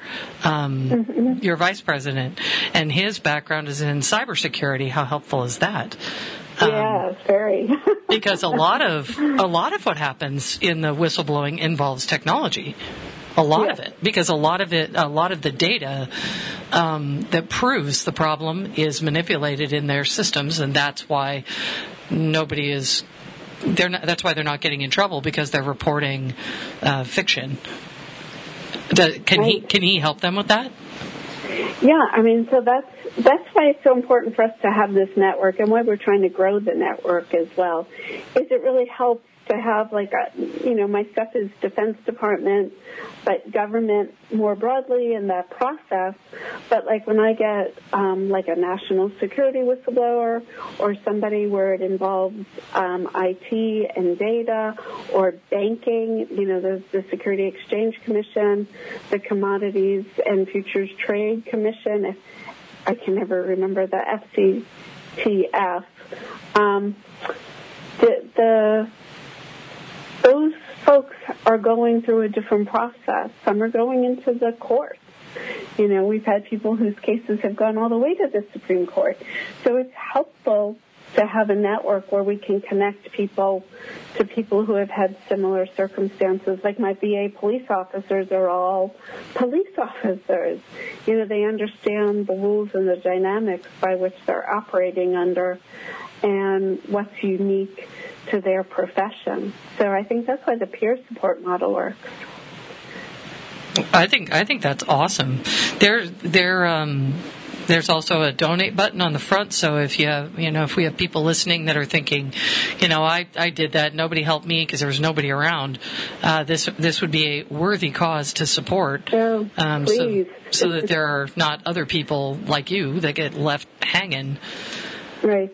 Speaker 1: vice president, and his background is in cybersecurity. How helpful is that?
Speaker 4: Yes, very.
Speaker 1: Because a lot of what happens in the whistleblowing involves technology. A lot of it, because a lot of the data that proves the problem is manipulated in their systems, and that's why that's why they're not getting in trouble, because they're reporting fiction. Can he help them with that?
Speaker 4: Yeah, I mean, so that's why it's so important for us to have this network, and why we're trying to grow the network as well, is it really helps I have my stuff is Defense Department, but government more broadly in that process. But like when I get like a national security whistleblower or somebody where it involves IT and data or banking, the Security Exchange Commission, the Commodities and Futures Trade Commission, I can never remember the FCTF. Those folks are going through a different process. Some are going into the courts. We've had people whose cases have gone all the way to the Supreme Court. So it's helpful to have a network where we can connect people to people who have had similar circumstances. Like my VA police officers are all police officers. They understand the rules and the dynamics by which they're operating under and what's unique to their profession. So I think that's why the peer support model works.
Speaker 1: I think that's awesome. There's also a donate button on the front, so if we have people listening that are thinking, I did that, nobody helped me because there was nobody around, this would be a worthy cause to support.
Speaker 4: Please.
Speaker 1: So that there are not other people like you that get left hanging.
Speaker 4: Right.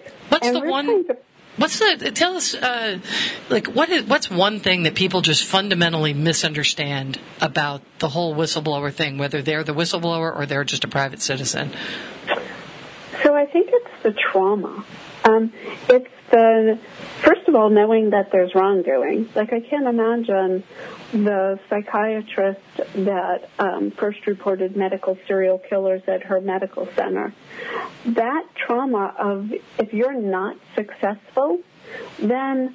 Speaker 1: Tell us, what's one thing that people just fundamentally misunderstand about the whole whistleblower thing, whether they're the whistleblower or they're just a private citizen?
Speaker 4: So I think it's the trauma. It's first of all, knowing that there's wrongdoing. Like, I can't imagine the psychiatrist that first reported medical serial killers at her medical center. That trauma of, if you're not successful, then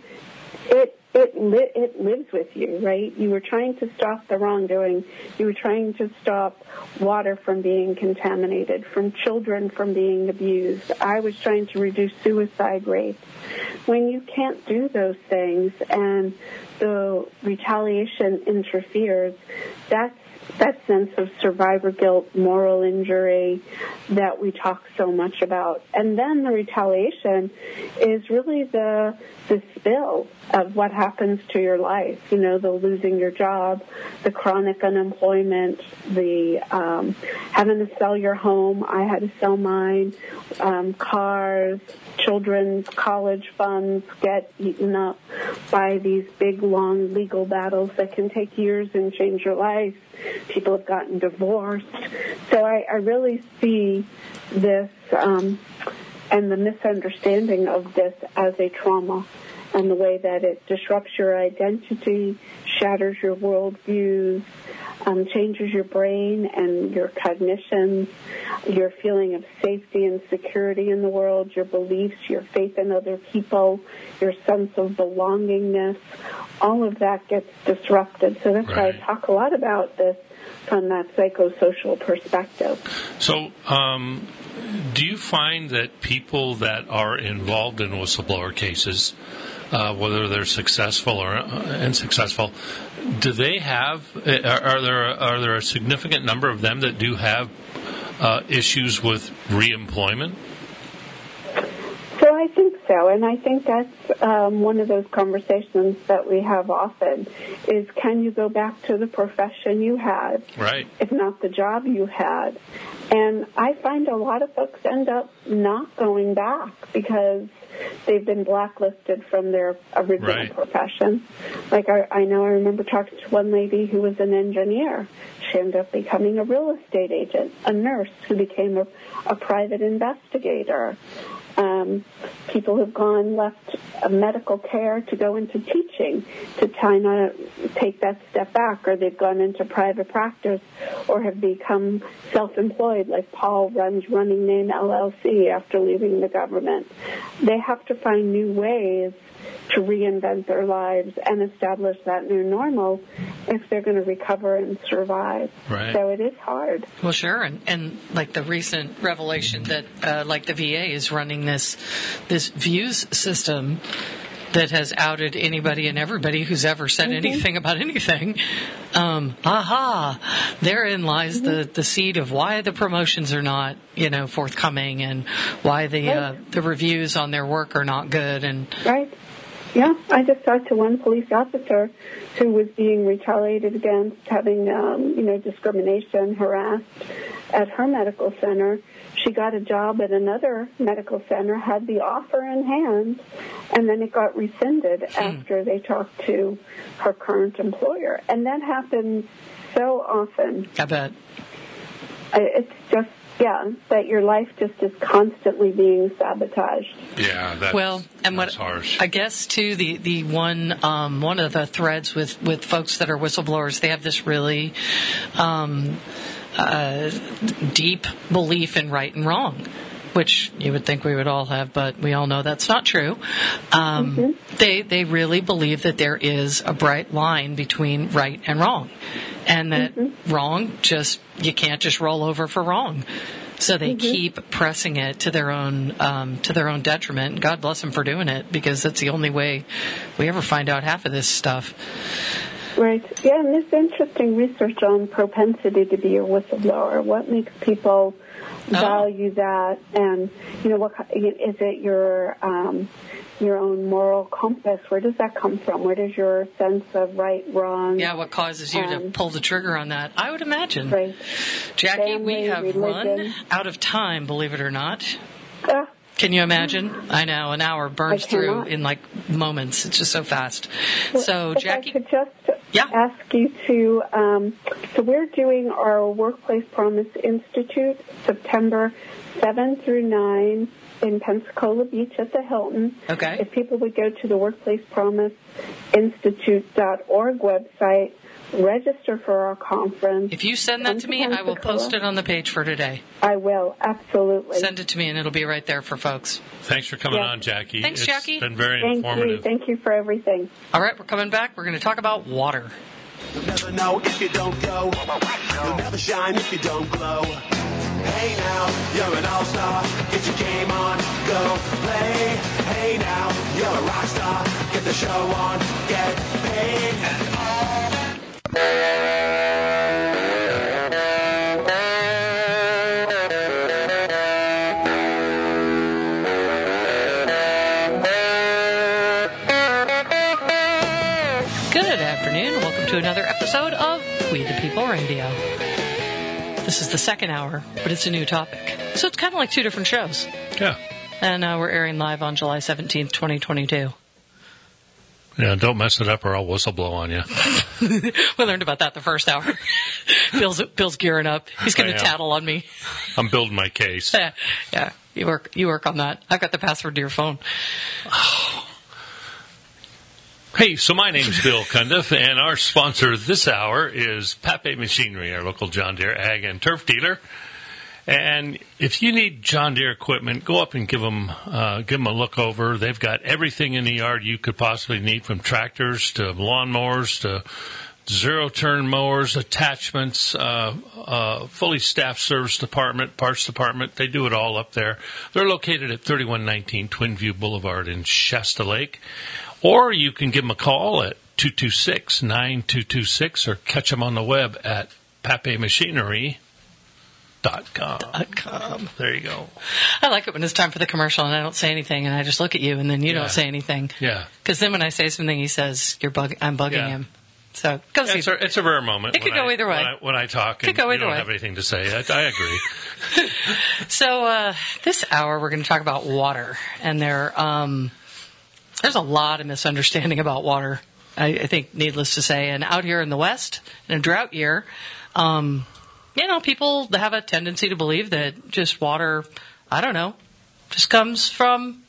Speaker 4: it lives with you, right? You were trying to stop the wrongdoing. You were trying to stop water from being contaminated, from children from being abused. I was trying to reduce suicide rates. When you can't do those things and the retaliation interferes, that's that sense of survivor guilt, moral injury that we talk so much about. And then the retaliation is really the spill of what happens to your life, the losing your job, the chronic unemployment, the having to sell your home. I had to sell mine, cars, children's college funds get eaten up by these big, long legal battles that can take years and change your life. People have gotten divorced. So I really see this and the misunderstanding of this as a trauma and the way that it disrupts your identity, shatters your worldviews, changes your brain and your cognition, your feeling of safety and security in the world, your beliefs, your faith in other people, your sense of belongingness. All of that gets disrupted. So that's why I talk a lot about this from that psychosocial perspective. So
Speaker 2: do you find that people that are involved in whistleblower cases, whether they're successful or unsuccessful, do they have? Are there a significant number of them that do have issues with reemployment?
Speaker 4: So I think so, and I think that's one of those conversations that we have often is, can you go back to the profession you had,
Speaker 2: right?
Speaker 4: If not the job you had? And I find a lot of folks end up not going back because they've been blacklisted from their original profession. Like I remember talking to one lady who was an engineer. She ended up becoming a real estate agent, a nurse who became a private investigator. People have left medical care to go into teaching, to kind of take that step back, or they've gone into private practice or have become self-employed, like Paul runs Running Name LLC after leaving the government. They have to find new ways to reinvent their lives and establish that new normal if they're going to recover and survive.
Speaker 2: Right.
Speaker 4: So it is hard.
Speaker 1: Well, sure, and like the recent revelation that like the VA is running this views system that has outed anybody and everybody who's ever said anything about anything. Therein lies the seed of why the promotions are not, forthcoming, and why the reviews on their work are not good. And
Speaker 4: Yeah, I just talked to one police officer who was being retaliated against, having, discrimination, harassed at her medical center. She got a job at another medical center, had the offer in hand, and then it got rescinded after they talked to her current employer. And that happens so often.
Speaker 1: I bet.
Speaker 4: It's just, that your life just is constantly being sabotaged.
Speaker 2: Yeah, that's harsh.
Speaker 1: I guess too, the one of the threads with folks that are whistleblowers, they have this really deep belief in right and wrong, which you would think we would all have, but we all know that's not true. They really believe that there is a bright line between right and wrong, and that wrong you can't just roll over for wrong. So they keep pressing it to their own detriment. God bless them for doing it, because that's the only way we ever find out half of this stuff.
Speaker 4: Right. Yeah, and there's interesting research on propensity to be a whistleblower. What makes people value that, and what is it? Your own moral compass. Where does that come from? Where does your sense of right, wrong?
Speaker 1: Yeah, what causes you to pull the trigger on that? I would imagine.
Speaker 4: Right.
Speaker 1: Jackie,
Speaker 4: Family,
Speaker 1: we have
Speaker 4: religion.
Speaker 1: Run out of time, believe it or not. Can you imagine? I know, an hour burns through in like moments. It's just so fast.
Speaker 4: Well,
Speaker 1: so, Jackie,
Speaker 4: I could just ask you to, so we're doing our Workplace Promise Institute September 7 through 9 in Pensacola Beach at the Hilton.
Speaker 1: Okay.
Speaker 4: If people would go to the workplacepromiseinstitute.org website, register for our conference.
Speaker 1: If you send that to me, I will post it on the page for today.
Speaker 4: I will, absolutely.
Speaker 1: Send it to me, and it'll be right there for folks.
Speaker 2: Thanks for coming on, Jackie.
Speaker 1: Thanks, Jackie.
Speaker 2: It's been very informative.
Speaker 4: Thank you for everything.
Speaker 1: All right, we're coming back. We're going to talk about water.
Speaker 6: You'll never know if you don't go. You'll never shine if you don't glow. Hey now, you're an all-star. Get your game on, go play. Hey now, you're a rock star. Get the show on, get paid.
Speaker 1: Good afternoon. Welcome to another episode of We the People Radio. This is the second hour, but it's a new topic. So it's kind of like two different shows.
Speaker 2: Yeah.
Speaker 1: And we're airing live on July 17th, 2022.
Speaker 2: Yeah, don't mess it up or I'll whistleblow on you.
Speaker 1: We learned about that the first hour. Bill's gearing up. He's going to tattle on me.
Speaker 2: I'm building my case.
Speaker 1: Yeah. You work on that. I've got the password to your phone.
Speaker 2: Hey, so my name's Bill Cundiff, and our sponsor this hour is Pape Machinery, our local John Deere ag and turf dealer. And if you need John Deere equipment, go up and give them a look over. They've got everything in the yard you could possibly need, from tractors to lawnmowers to zero-turn mowers, attachments, fully staffed service department, parts department. They do it all up there. They're located at 3119 Twin View Boulevard in Shasta Lake. Or you can give them a call at 226-9226 or catch them on the web at papemachinery.com. There you go.
Speaker 1: I like it when it's time for the commercial and I don't say anything and I just look at you and then you don't say anything.
Speaker 2: Yeah.
Speaker 1: Because then when I say something, he says, I'm bugging him. So go see.
Speaker 2: It's a rare moment.
Speaker 1: It could go either way.
Speaker 2: When I talk and you don't have anything to say. I agree.
Speaker 1: So this hour we're going to talk about water. And there's a lot of misunderstanding about water, I think, needless to say. And out here in the West, in a drought year, people have a tendency to believe that just water, just comes from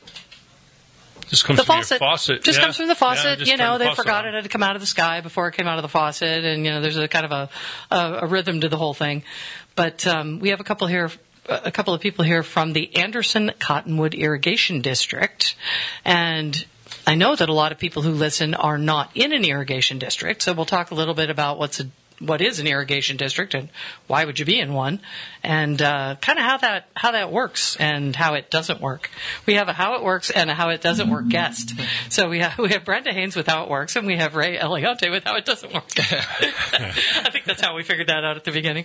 Speaker 1: the faucet. Just comes from the faucet. They forgot it had come out of the sky before it came out of the faucet. And, there's a kind of a rhythm to the whole thing. But we have a couple of people here from the Anderson Cottonwood Irrigation District. And I know that a lot of people who listen are not in an irrigation district. So we'll talk a little bit about what is an irrigation district and why would you be in one, and kind of how that works and how it doesn't work. We have a how it works and a how it doesn't work guest. So we have Brenda Haynes with how it works, and we have Ray Eliante with how it doesn't work. I think that's how we figured that out at the beginning.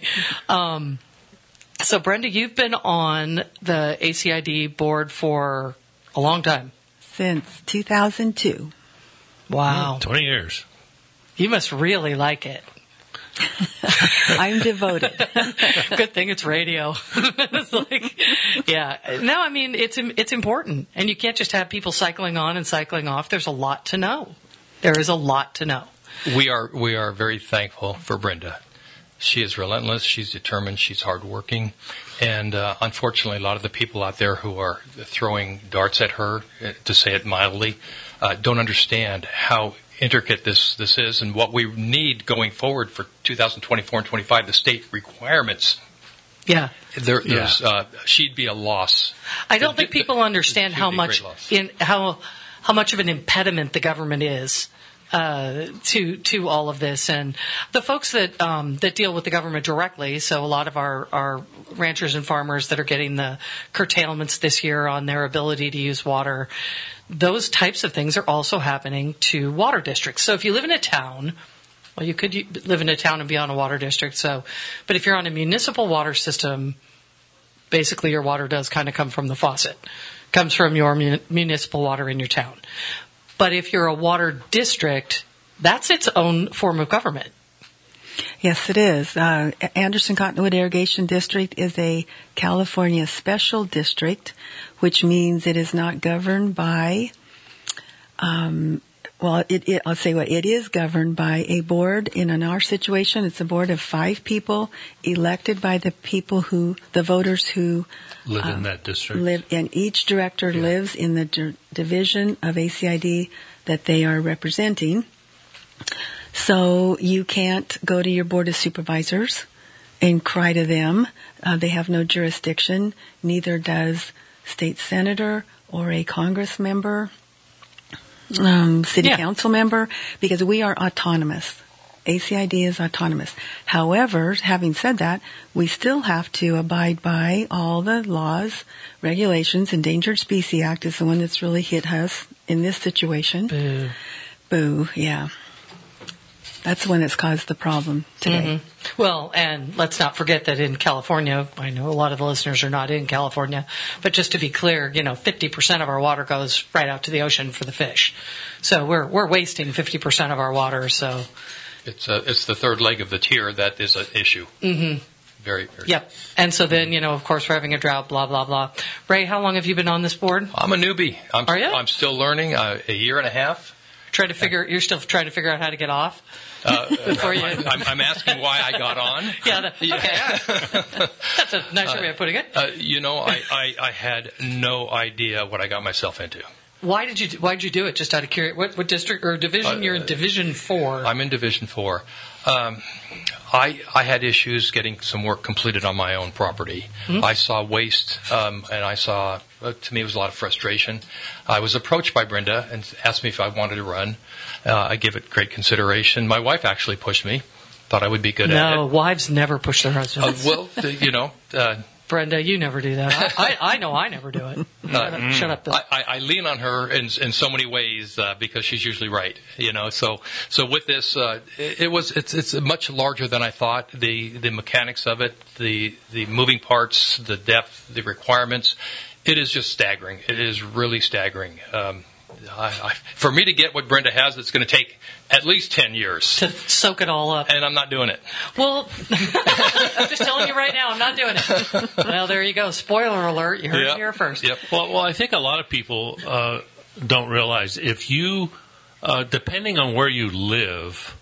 Speaker 1: So Brenda, you've been on the ACID board for a long time.
Speaker 7: since 2002.
Speaker 1: Wow.
Speaker 2: 20 years.
Speaker 1: You must really like it.
Speaker 7: I'm devoted.
Speaker 1: Good thing it's radio. It's like, yeah. No, I mean, it's important. And you can't just have people cycling on and cycling off. There's a lot to know. There is a lot to know.
Speaker 8: We are very thankful for Brenda. She is relentless. She's determined. She's hardworking. And unfortunately, a lot of the people out there who are throwing darts at her, to say it mildly, don't understand how intricate this is and what we need going forward for 2024 and 25, the state requirements.
Speaker 1: Yeah.
Speaker 8: She'd be a loss.
Speaker 1: I don't think people understand how much of an impediment the government is to all of this, and the folks that deal with the government directly. So a lot of our ranchers and farmers that are getting the curtailments this year on their ability to use water, those types of things are also happening to water districts. So if you live in a town, well, you could live in a town and be on a water district. But if you're on a municipal water system, basically your water does kind of come from the faucet, comes from your municipal water in your town. But if you're a water district, that's its own form of government.
Speaker 7: Yes, it is. Anderson Cottonwood Irrigation District is a California special district, which means it is not governed by, I'll say what, it is governed by a board. In our situation, it's a board of 5 people elected by the voters who
Speaker 2: live in that district.
Speaker 7: And each director lives in the division of ACID that they are representing. So you can't go to your board of supervisors and cry to them. They have no jurisdiction. Neither does state senator or a Congress member, city council member, because we are autonomous. ACID is autonomous. However, having said that, we still have to abide by all the laws, regulations. Endangered Species Act is the one that's really hit us in this situation. Boo, yeah. That's the one that's caused the problem today.
Speaker 1: Mm-hmm. Well, and let's not forget that in California, I know a lot of the listeners are not in California, but just to be clear, 50% of our water goes right out to the ocean for the fish. So we're wasting 50% of our water. So
Speaker 8: it's the third leg of the tier that is an issue.
Speaker 1: Mm-hmm.
Speaker 8: Very, very.
Speaker 1: Yep. And so then, of course, we're having a drought, blah, blah, blah. Ray, how long have you been on this board?
Speaker 8: I'm a newbie.
Speaker 1: Are you?
Speaker 8: I'm still learning, a year and a half.
Speaker 1: You're still trying to figure out how to get off? Before you...
Speaker 8: I'm asking why I got on.
Speaker 1: Okay. That's a nicer way of putting it.
Speaker 8: I had no idea what I got myself into.
Speaker 1: Why did you do it? Just out of curiosity, what district or division? You're in Division 4.
Speaker 8: I'm in Division 4. I had issues getting some work completed on my own property. Mm-hmm. I saw waste, and I saw, to me, it was a lot of frustration. I was approached by Brenda and asked me if I wanted to run. I gave it great consideration. My wife actually pushed me, thought I would be good at it.
Speaker 1: No, wives never push their husbands.
Speaker 8: Brenda,
Speaker 1: you never do that. I know I never do it. Shut up.
Speaker 8: I lean on her in so many ways because she's usually right. So with this, it's much larger than I thought. The mechanics of it, the moving parts, the depth, the requirements, it is just staggering. It is really staggering. For me to get what Brenda has, it's going to take at least 10 years.
Speaker 1: To soak it all up.
Speaker 8: And I'm not doing it.
Speaker 1: Well, I'm just telling you right now, I'm not doing it. Well, there you go. Spoiler alert. You heard it here first.
Speaker 8: Yep.
Speaker 2: Well, I think a lot of people don't realize if you, depending on where you live,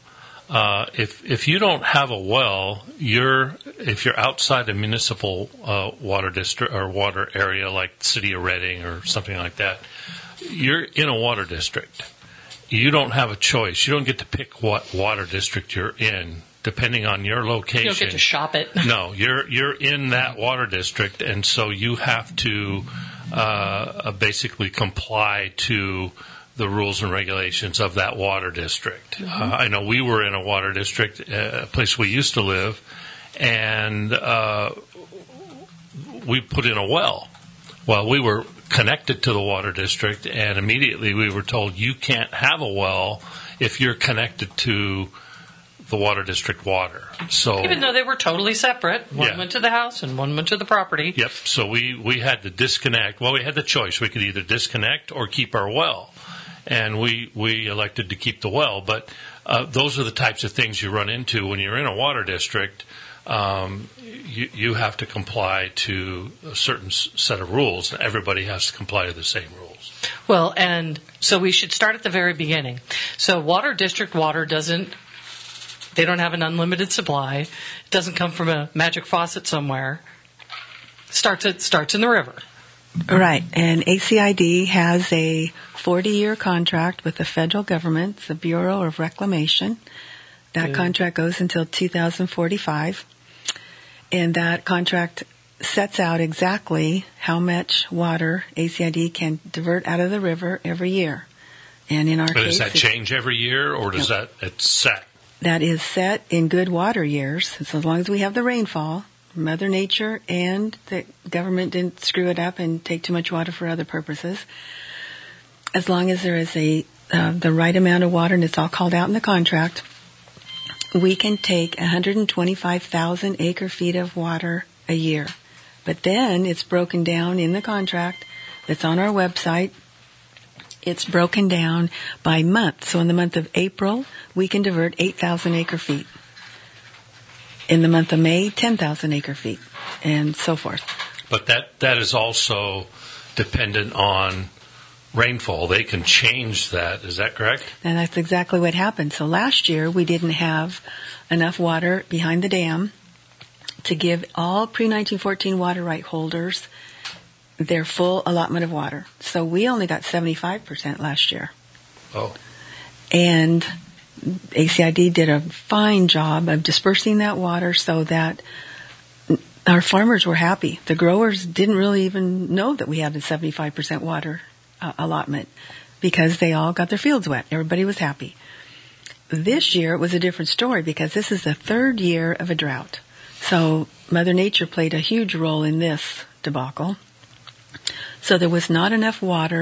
Speaker 2: if you don't have a well, if you're outside a municipal water district or water area like the city of Redding or something like that, you're in a water district. You don't have a choice. You don't get to pick what water district you're in, depending on your location.
Speaker 1: You don't get to shop it.
Speaker 2: No, you're in that water district, and so you have to basically comply to the rules and regulations of that water district. Mm-hmm. I know we were in a water district, a place we used to live, and we put in a well. Well, we were connected to the water district, and immediately we were told you can't have a well if you're connected to the water district water. So
Speaker 1: Even though they were totally separate, one
Speaker 2: Yeah.
Speaker 1: went to the house and one went to the property.
Speaker 2: Yep. So we had to disconnect. Well, we had the choice. We could either disconnect or keep our well. And we elected to keep the well. But those are the types of things you run into when you're in a water district. You have to comply to a certain set of rules. Everybody has to comply to the same rules.
Speaker 1: Well, and so we should start at the very beginning. So water district water they don't have an unlimited supply. It doesn't come from a magic faucet somewhere. Starts in the river.
Speaker 7: Right, and ACID has a 40-year contract with the federal government, the Bureau of Reclamation. That contract goes until 2045, and that contract sets out exactly how much water ACID can divert out of the river every year. And in our
Speaker 2: But
Speaker 7: case,
Speaker 2: does that change every year, or does it's set?
Speaker 7: that is set in good water years. So as long as we have the rainfall, Mother Nature and the government didn't screw it up and take too much water for other purposes. As long as there is the right amount of water, and it's all called out in the contract, we can take 125,000 acre-feet of water a year. But then it's broken down in the contract that's on our website. It's broken down by month. So in the month of April, we can divert 8,000 acre-feet. In the month of May, 10,000 acre-feet, and so forth.
Speaker 2: But that is also dependent on rainfall. They can change that. Is that correct?
Speaker 7: And that's exactly what happened. So last year, we didn't have enough water behind the dam to give all pre-1914 water right holders their full allotment of water. So we only got 75% last year.
Speaker 2: Oh.
Speaker 7: And ACID did a fine job of dispersing that water so that our farmers were happy. The growers didn't really even know that we had a 75% water allotment because they all got their fields wet. Everybody was happy. This year it was a different story because this is the third year of a drought. So Mother Nature played a huge role in this debacle. So there was not enough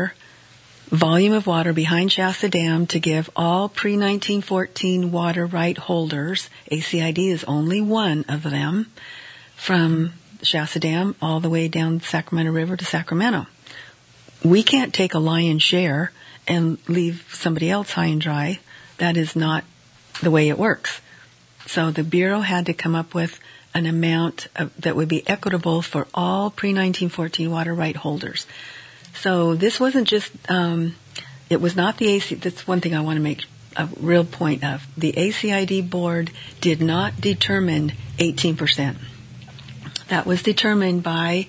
Speaker 7: volume of water behind Shasta Dam to give all pre-1914 water right holders. ACID is only one of them, from Shasta Dam all the way down Sacramento River to Sacramento. We can't take a lion's share and leave somebody else high and dry. That is not the way it works. So the Bureau had to come up with an amount that would be equitable for all pre-1914 water right holders. So this wasn't just, it was not the AC, that's one thing I want to make a real point of. The ACID board did not determine 18%. That was determined by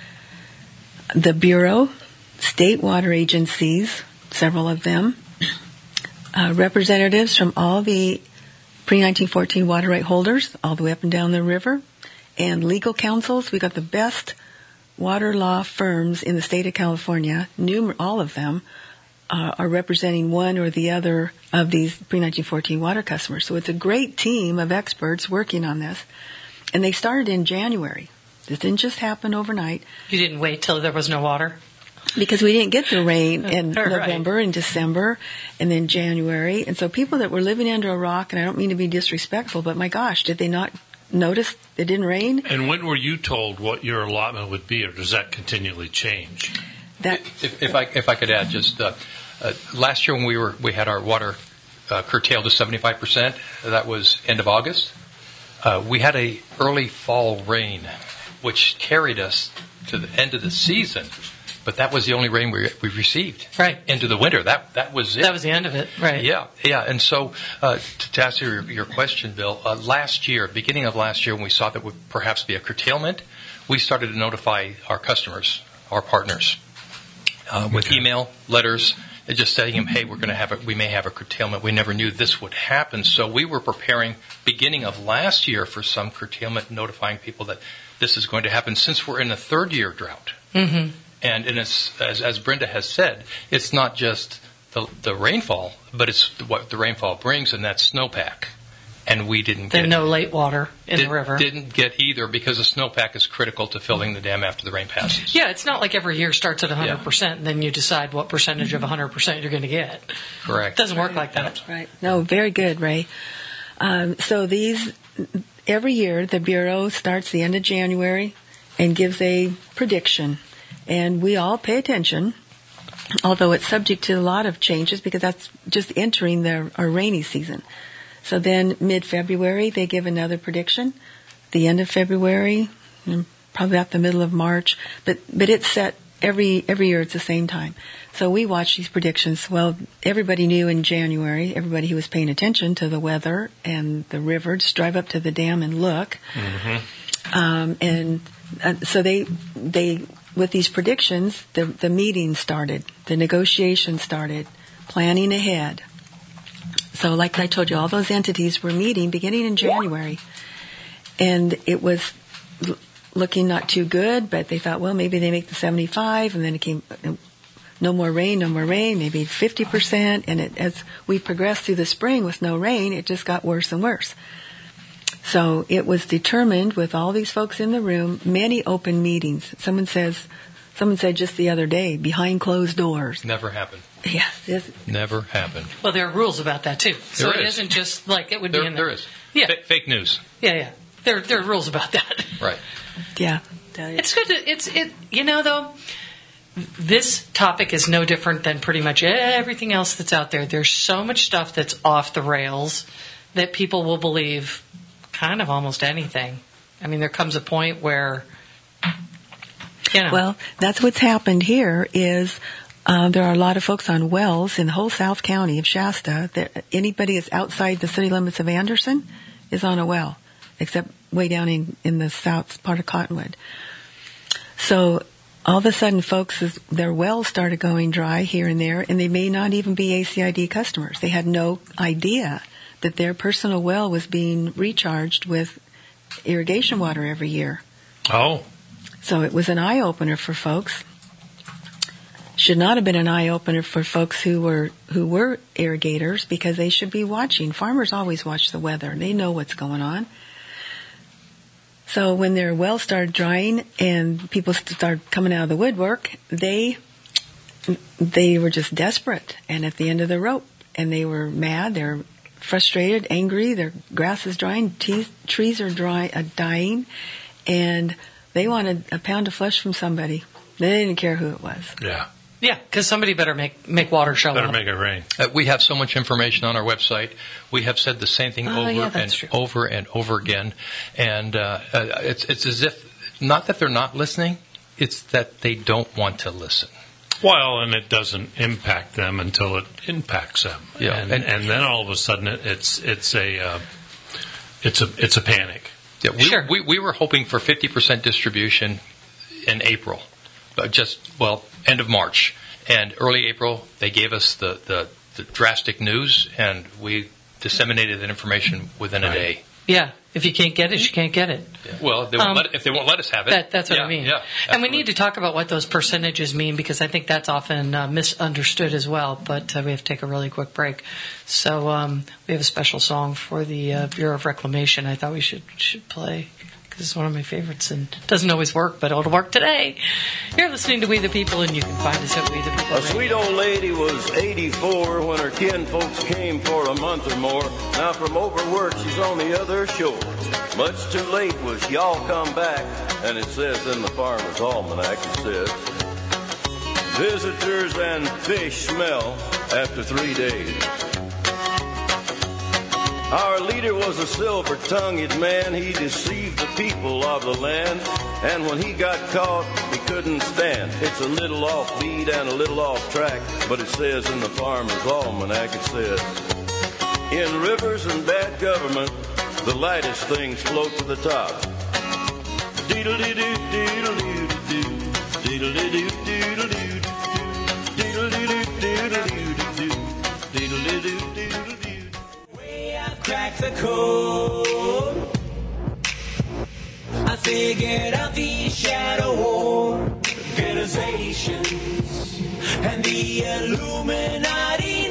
Speaker 7: the Bureau, state water agencies, several of them, representatives from all the pre-1914 water right holders, all the way up and down the river, and legal counsels. We got the best water law firms in the state of California. All of them are representing one or the other of these pre-1914 water customers. So it's a great team of experts working on this. And they started in January. This didn't just happen overnight.
Speaker 1: You didn't wait till there was no water?
Speaker 7: Because we didn't get the rain in
Speaker 1: Right.
Speaker 7: November and December and then January. And so people that were living under a rock, and I don't mean to be disrespectful, but my gosh, did they not notice it didn't rain?
Speaker 2: And when were you told what your allotment would be, or does that continually change?
Speaker 8: If I could add, just last year when we had our water curtailed to 75%, that was end of August. We had a early fall rain, which carried us to the end of the season. But that was the only rain we received.
Speaker 1: Right.
Speaker 8: Into the winter. That was it.
Speaker 1: That was the end of it, right.
Speaker 8: Yeah. And so, to answer your question, Bill, last year, beginning of last year, when we saw that would perhaps be a curtailment, we started to notify our customers, our partners, with email, letters, just telling them, hey, we may have a curtailment. We never knew this would happen. So we were preparing, beginning of last year, for some curtailment, notifying people that this is going to happen since we're in a third-year drought.
Speaker 1: Mm-hmm.
Speaker 8: And it's, as Brenda has said, it's not just the rainfall, but it's what the rainfall brings, and that's snowpack. And we didn't get
Speaker 1: no late water in the river.
Speaker 8: Didn't get either because the snowpack is critical to filling the dam after the rain passes.
Speaker 1: Yeah, it's not like every year starts at 100% and then you decide what percentage of 100% you're going to get.
Speaker 8: Correct.
Speaker 1: It doesn't work like that.
Speaker 7: Right. No, very good, Ray. So every year, the Bureau starts the end of January and gives a prediction. And we all pay attention, although it's subject to a lot of changes because that's just entering our rainy season. So then mid-February, they give another prediction. The end of February, and probably about the middle of March. But it's set every year it's the same time. So we watch these predictions. Well, everybody knew in January, everybody who was paying attention to the weather and the river, just drive up to the dam and look. So they with these predictions, the meetings started, the negotiations started, planning ahead. So like I told you, all those entities were meeting beginning in January. And it was looking not too good, but they thought, well, maybe they make the 75, and then it came, no more rain, maybe 50%. And as we progressed through the spring with no rain, it just got worse and worse. So it was determined with all these folks in the room, many open meetings. Someone said just the other day, behind closed doors.
Speaker 8: Never happened.
Speaker 7: Yeah.
Speaker 8: Never happened.
Speaker 1: Well, there are rules about that, too. So it isn't just like it would be in
Speaker 8: there is.
Speaker 1: Yeah.
Speaker 8: Fake news.
Speaker 1: Yeah. There are rules about that.
Speaker 8: Right.
Speaker 7: Yeah.
Speaker 1: It's good to, though, this topic is no different than pretty much everything else that's out there. There's so much stuff that's off the rails that people will believe kind of almost anything. I mean, there comes a point where,
Speaker 7: Well, that's what's happened here is there are a lot of folks on wells in the whole South County of Shasta. That anybody that's outside the city limits of Anderson is on a well, except way down in the south part of Cottonwood. So all of a sudden, folks, their wells started going dry here and there, and they may not even be ACID customers. They had no idea that their personal well was being recharged with irrigation water every year.
Speaker 2: Oh.
Speaker 7: So it was an eye-opener for folks. Should not have been an eye-opener for folks who were irrigators, because they should be watching. Farmers always watch the weather. They know what's going on. So when their wells started drying and people started coming out of the woodwork, they were just desperate and at the end of the rope. And they were mad. They're frustrated, angry. Their grass is drying. Trees are dying. And they wanted a pound of flesh from somebody. They didn't care who it was.
Speaker 2: Yeah.
Speaker 1: Yeah, because somebody better make water show up.
Speaker 2: Better make it rain.
Speaker 8: We have so much information on our website. We have said the same thing over and over again. And it's as if, not that they're not listening, it's that they don't want to listen.
Speaker 2: Well, and it doesn't impact them until it impacts them.
Speaker 8: Yeah.
Speaker 2: And then all of a sudden it's a panic.
Speaker 8: Yeah, we were hoping for 50% distribution in April. End of March. And early April, they gave us the drastic news, and we disseminated that information within a day.
Speaker 1: Yeah. If you can't get it, you can't get it.
Speaker 8: Yeah. Well, if they won't let us have it.
Speaker 1: That's what I mean.
Speaker 8: Yeah,
Speaker 1: and we need to talk about what those percentages mean, because I think that's often misunderstood as well. But we have to take a really quick break. So we have a special song for the Bureau of Reclamation I thought we should play, because it's one of my favorites and doesn't always work, but it'll work today. You're listening to We the People, and you can find us at We the People.
Speaker 9: A sweet old lady was 84 when her kinfolks came for a month or more. Now from overwork, she's on the other shore. Much too late was y'all come back, and it says in the Farmer's Almanac, it says, visitors and fish smell after 3 days. Our leader was a silver-tongued man. He deceived the people of the land. And when he got caught, he couldn't stand. It's a little offbeat and a little off track, but it says in the Farmer's Almanac, it says, in rivers and bad government, the lightest things float to the top. Deedle-dee-doo, deedle-doo-doo-doo, deedle-dee-doo-doo-doo-doo, deedle-dee-doo-doo-doo-doo, deedle-dee-doo-doo-doo-doo.
Speaker 6: Crack the code. I figured out these shadow organizations, and the Illuminati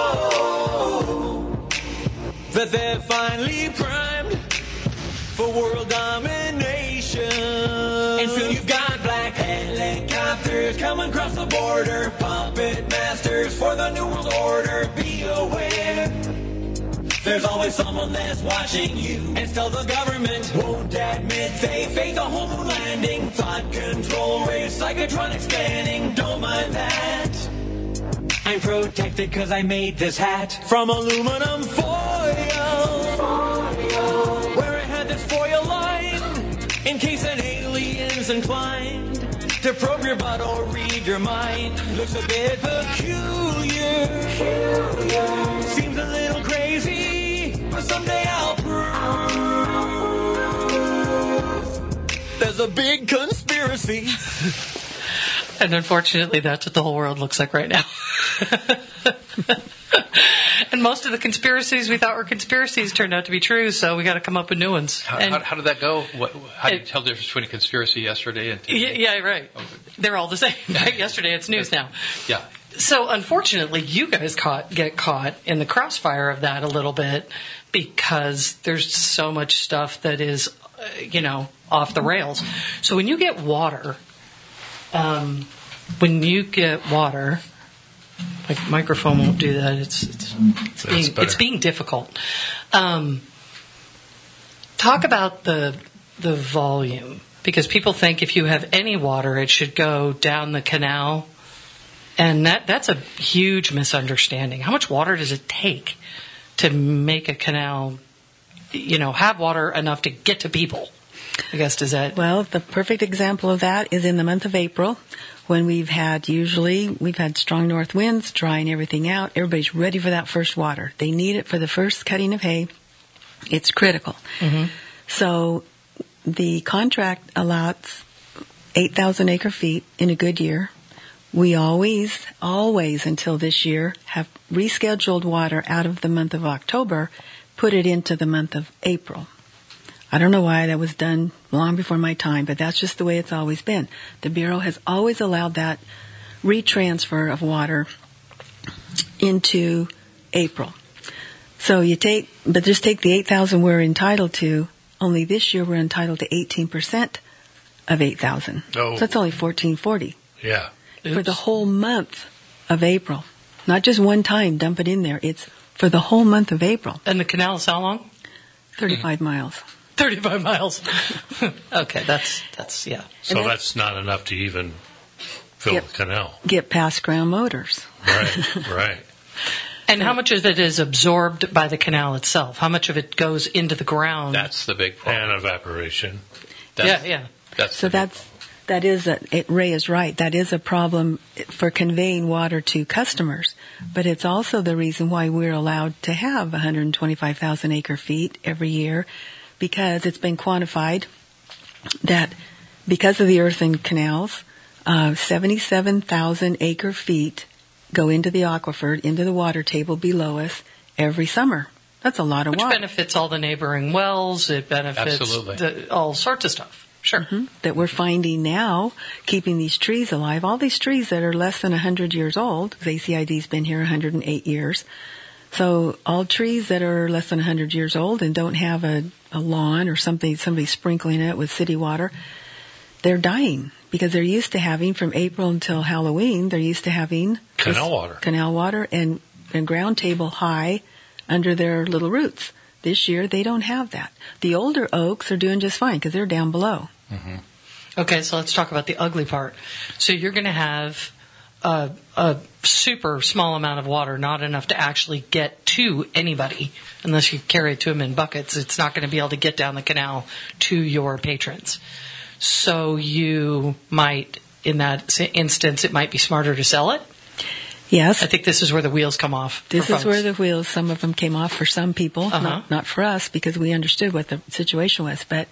Speaker 6: know that they're finally primed for world domination. And soon you've got black helicopters coming across the border, puppet masters for the New World Order. Be aware, there's always
Speaker 5: always someone that's watching you. And still the government won't admit they fake a whole landing. Thought control, raise psychotronic scanning. Don't mind that. I'm protected cause I made this hat from aluminum foil. Where it had this foil line in case an alien's inclined to probe your butt or read your mind. Looks a bit peculiar. Seems a little crazy, but someday I'll prove there's a big conspiracy.
Speaker 1: And unfortunately, that's what the whole world looks like right now. And most of the conspiracies we thought were conspiracies turned out to be true, so we got to come up with new ones.
Speaker 8: How did that go? How do you tell the difference between a conspiracy yesterday and today?
Speaker 1: Yeah, right. They're all the same. Yesterday, it's news now.
Speaker 8: Yeah.
Speaker 1: So unfortunately, you guys get caught in the crossfire of that a little bit because there's so much stuff that is, off the rails. So when you get water, my microphone won't do that. It's being difficult. Talk about the volume, because people think if you have any water, it should go down the canal, and that's a huge misunderstanding. How much water does it take to make a canal, have water enough to get to people? I guess does that?
Speaker 7: Well, the perfect example of that is in the month of April, when we've had strong north winds, drying everything out. Everybody's ready for that first water. They need it for the first cutting of hay. It's critical. Mm-hmm. So the contract allots 8,000 acre feet in a good year. We always until this year have rescheduled water out of the month of October, put it into the month of April. I don't know why that was done long before my time, but that's just the way it's always been. The Bureau has always allowed that retransfer of water into April. So just take the 8,000 we're entitled to. Only this year we're entitled to 18% of 8,000.
Speaker 2: Oh.
Speaker 7: So that's only 1,440.
Speaker 2: Yeah.
Speaker 1: Oops.
Speaker 7: For the whole month of April. Not just one time, dump it in there. It's for the whole month of April.
Speaker 1: And the canal is how long?
Speaker 7: 35 miles.
Speaker 1: 35 miles. Okay, that's yeah.
Speaker 2: So that's not enough to even fill the canal.
Speaker 7: Get past ground motors.
Speaker 2: Right.
Speaker 1: And how much of it is absorbed by the canal itself? How much of it goes into the ground?
Speaker 8: That's the big problem.
Speaker 2: And evaporation.
Speaker 1: Yeah.
Speaker 7: Ray is right. That is a problem for conveying water to customers. But it's also the reason why we're allowed to have 125,000 acre feet every year, because it's been quantified that because of the earthen canals, 77,000 acre feet go into the aquifer, into the water table below us every summer. That's a lot of water.
Speaker 1: Which benefits all the neighboring wells. It benefits all sorts of stuff. Sure.
Speaker 7: Mm-hmm. That we're finding now, keeping these trees alive. All these trees that are less than 100 years old, because ACID's been here 108 years. So all trees that are less than 100 years old and don't have a lawn or somebody sprinkling it with city water, they're dying because they're used to having, from April until Halloween, they're used to having
Speaker 2: Canal water
Speaker 7: and ground table high under their little roots. This year, they don't have that. The older oaks are doing just fine because they're down below.
Speaker 2: Mm-hmm.
Speaker 1: Okay, so let's talk about the ugly part. So you're going to have a super small amount of water, not enough to actually get to anybody unless you carry it to them in buckets. It's not going to be able to get down the canal to your patrons. So you might, in that instance, it might be smarter to sell it.
Speaker 7: Yes.
Speaker 1: I think this is where the wheels come off.
Speaker 7: This is where the wheels, some of them came off for some people, not for us, because we understood what the situation was. But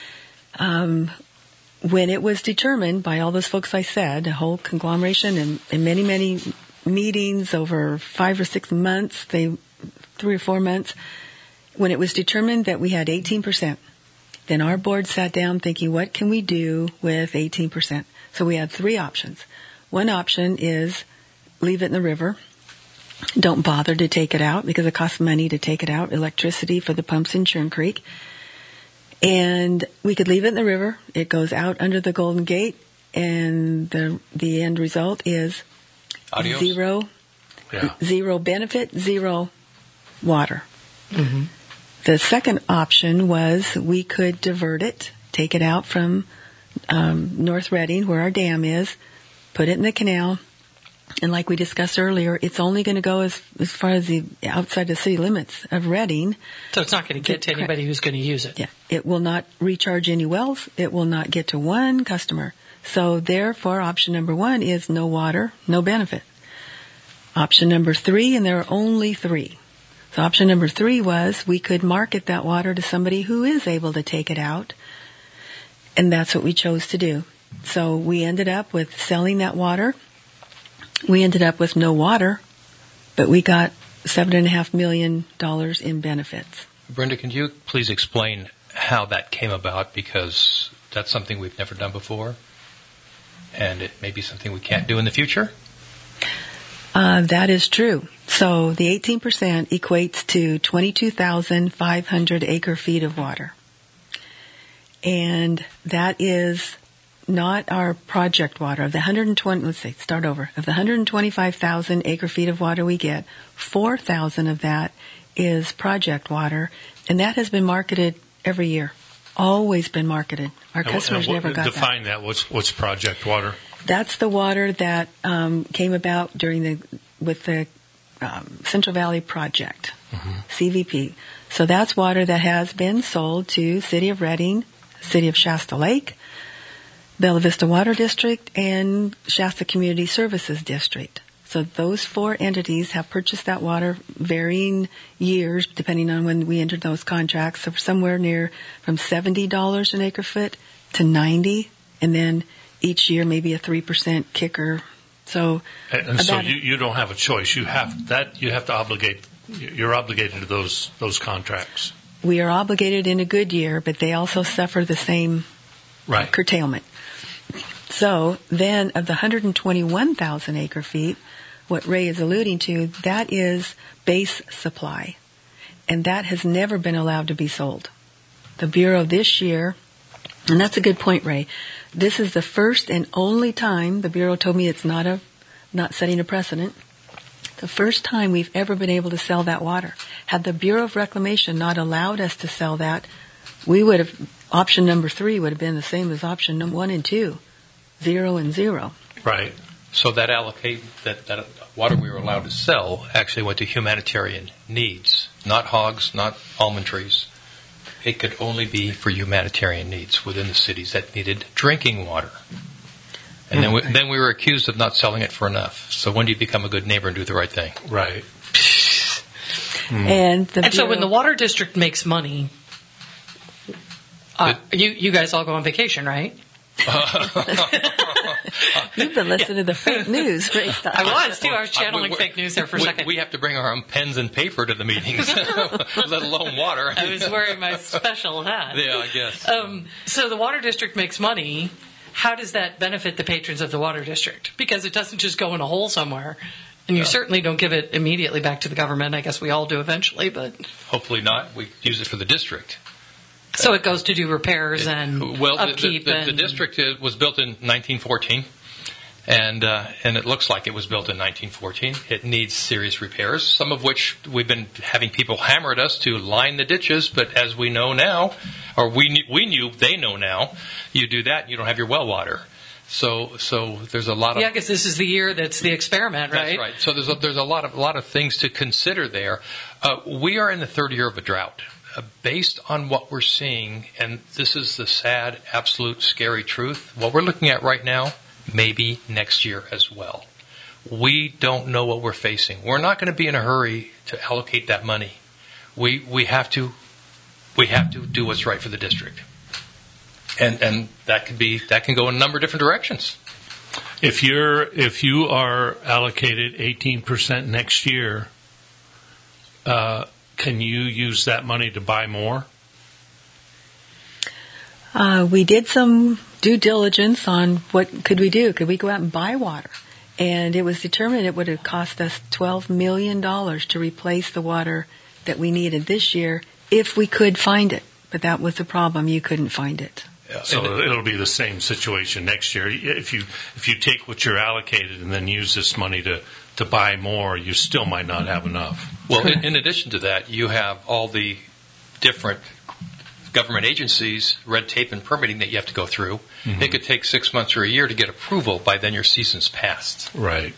Speaker 7: when it was determined by all those folks I said, a whole conglomeration and many, many meetings over 5 or 6 months, 3 or 4 months, when it was determined that we had 18%, then our board sat down thinking, what can we do with 18%? So we had 3 options. One option is leave it in the river. Don't bother to take it out because it costs money to take it out, electricity for the pumps in Churn Creek. And we could leave it in the river. It goes out under the Golden Gate, and the end result is
Speaker 8: Adios.
Speaker 7: zero benefit, zero water. Mm-hmm. The second option was we could divert it, take it out from North Reading, where our dam is, put it in the canal, and like we discussed earlier, it's only going to go as far as the outside the city limits of Reading.
Speaker 1: So it's not going to get to anybody who's going to use it.
Speaker 7: Yeah, it will not recharge any wells. It will not get to one customer. So therefore, option number 1 is no water, no benefit. Option number 3, and there are only 3. So option number 3 was we could market that water to somebody who is able to take it out, and that's what we chose to do. So we ended up with selling that water. We ended up with no water, but we got $7.5 million in benefits.
Speaker 8: Brenda, can you please explain how that came about? Because that's something we've never done before, and it may be something we can't do in the future.
Speaker 7: That is true. So the 18% equates to 22,500 acre-feet of water. And that is not our project water. Of the 125,000 acre-feet of water we get, 4,000 of that is project water, and that has been marketed every year. Always been marketed. Our customers never got that.
Speaker 2: Define that. What's project water?
Speaker 7: That's the water that came about with the Central Valley Project, CVP. So that's water that has been sold to City of Reading, City of Shasta Lake, Bella Vista Water District, and Shasta Community Services District. So those 4 entities have purchased that water varying years, depending on when we entered those contracts. So somewhere near from $70 an acre foot to $90, and then each year maybe a 3% kicker. So
Speaker 2: you don't have a choice. You have to obligate. You're obligated to those contracts.
Speaker 7: We are obligated in a good year, but they also suffer the same curtailment. So then of the 121,000 acre feet, what Ray is alluding to, that is base supply. And that has never been allowed to be sold. The Bureau this year, and that's a good point, Ray, this is the first and only time, the Bureau told me it's not setting a precedent, the first time we've ever been able to sell that water. Had the Bureau of Reclamation not allowed us to sell that, we would have, option number 3 would have been the same as option 1 and 2. 0 and 0.
Speaker 2: Right.
Speaker 8: So that that water we were allowed to sell actually went to humanitarian needs, not hogs, not almond trees. It could only be for humanitarian needs within the cities that needed drinking water. And then we were accused of not selling it for enough. So when do you become a good neighbor and do the right thing?
Speaker 2: Right.
Speaker 7: And
Speaker 1: so when the water district makes money, you guys all go on vacation, right?
Speaker 7: You've been listening to the fake news.
Speaker 1: I was, too. I was channeling fake news there for a second.
Speaker 8: We have to bring our own pens and paper to the meetings, let alone water.
Speaker 1: I was wearing my special hat.
Speaker 8: Yeah, I guess.
Speaker 1: So the water district makes money. How does that benefit the patrons of the water district? Because it doesn't just go in a hole somewhere. And you certainly don't give it immediately back to the government. I guess we all do eventually, but...
Speaker 8: Hopefully not. We use it for the district.
Speaker 1: So it goes to do repairs and upkeep.
Speaker 8: The district was built in 1914, and it looks like it was built in 1914. It needs serious repairs, some of which we've been having people hammer at us to line the ditches. But as we know now, or we knew, they know now, you do that, you don't have your well water. So there's a lot of...
Speaker 1: Yeah, because this is the year that's the experiment, right?
Speaker 8: That's right. So there's a lot of things to consider there. We are in the third year of a drought. Based on what we're seeing, and this is the sad, absolute, scary truth, what we're looking at right now, maybe next year as well. We don't know what we're facing. We're not going to be in a hurry to allocate that money. We have to do what's right for the district, and that can go in a number of different directions.
Speaker 2: If you are allocated 18% next year, can you use that money to buy more?
Speaker 7: We did some due diligence on what could we do. Could we go out and buy water? And it was determined it would have cost us $12 million to replace the water that we needed this year if we could find it. But that was the problem. You couldn't find it.
Speaker 2: Yeah, so it'll be the same situation next year. If you take what you're allocated and then use this money to buy more, you still might not have enough.
Speaker 8: Well, in addition to that, you have all the different government agencies, red tape and permitting that you have to go through.
Speaker 2: Mm-hmm.
Speaker 8: It could take 6 months or a year to get approval. By then, your season's passed.
Speaker 2: Right.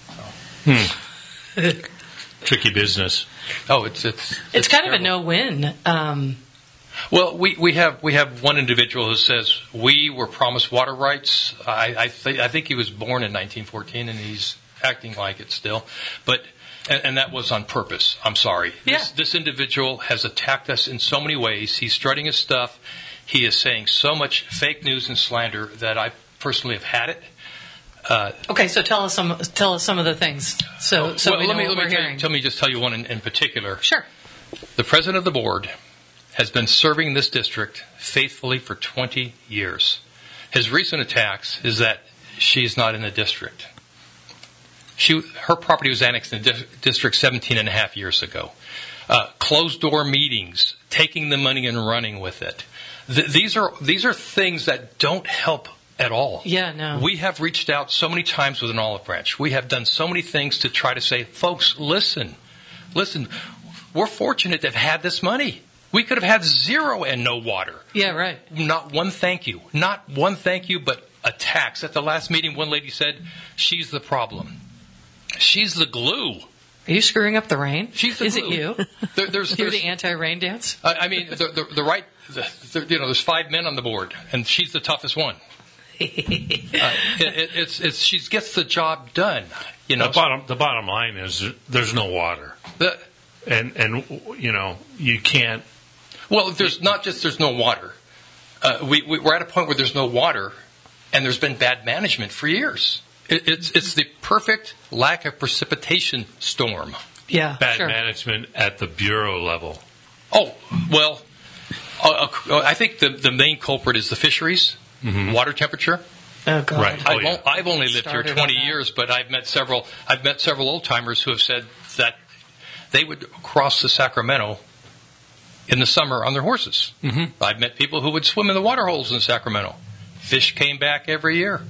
Speaker 2: Tricky business.
Speaker 8: Oh,
Speaker 1: It's kind
Speaker 8: terrible.
Speaker 1: of a no-win.
Speaker 8: Well, we have one individual who says we were promised water rights. I think he was born in 1914, and he's acting like it still. But and that was on purpose. I'm sorry.
Speaker 1: Yeah.
Speaker 8: This individual has attacked us in so many ways. He's strutting his stuff. He is saying so much fake news and slander that I personally have had it.
Speaker 1: Okay, so tell us some of the things. So
Speaker 8: well,
Speaker 1: we know
Speaker 8: let
Speaker 1: what we're
Speaker 8: me
Speaker 1: hearing.
Speaker 8: tell you one in particular.
Speaker 1: Sure.
Speaker 8: The president of the board has been serving this district faithfully for 20 years. His recent attacks is that she's not in the district. Her property was annexed in the district 17 and a half years ago. Closed-door meetings, taking the money and running with it. These are things that don't help at all.
Speaker 1: Yeah, no.
Speaker 8: We have reached out so many times with an olive branch. We have done so many things to try to say, folks, listen. We're fortunate to have had this money. We could have had zero and no water.
Speaker 1: Yeah, right.
Speaker 8: Not one thank you, but attacks. At the last meeting, one lady said, she's the problem. She's the glue.
Speaker 1: Are you screwing up the rain?
Speaker 8: She's the
Speaker 1: Is
Speaker 8: glue.
Speaker 1: it you? You're the anti-rain dance?
Speaker 8: I mean, there's 5 men on the board, and she's the toughest one. She gets the job done. You know,
Speaker 2: The bottom line is there's no water, and you can't.
Speaker 8: Well, there's no water. We're at a point where there's no water, and there's been bad management for years. It's the perfect lack of precipitation storm.
Speaker 1: Yeah,
Speaker 2: Bad
Speaker 1: sure.
Speaker 2: management at the bureau level.
Speaker 8: Oh, well, I think the main culprit is the fisheries, water temperature.
Speaker 1: Oh, God.
Speaker 2: Right.
Speaker 8: I've only lived here
Speaker 1: Started
Speaker 8: 20
Speaker 1: on that.
Speaker 8: years, but I've met several old timers who have said that they would cross the Sacramento in the summer on their horses. Mm-hmm. I've met people who would swim in the water holes in Sacramento. Fish came back every year.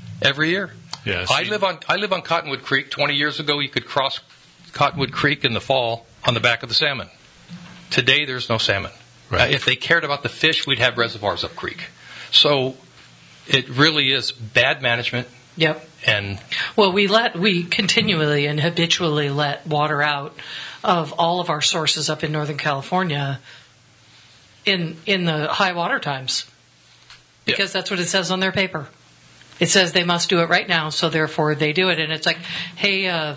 Speaker 2: Yeah,
Speaker 8: I live on Cottonwood Creek. 20 years ago, you could cross Cottonwood Creek in the fall on the back of the salmon. Today, there's no salmon.
Speaker 2: Right.
Speaker 8: If they cared about the fish, we'd have reservoirs up creek. So it really is bad management.
Speaker 1: Yep.
Speaker 8: And
Speaker 1: well, we continually and habitually let water out of all of our sources up in Northern California in the high water times, because that's what it says on their paper. It says they must do it right now, so therefore they do it. And it's like, hey,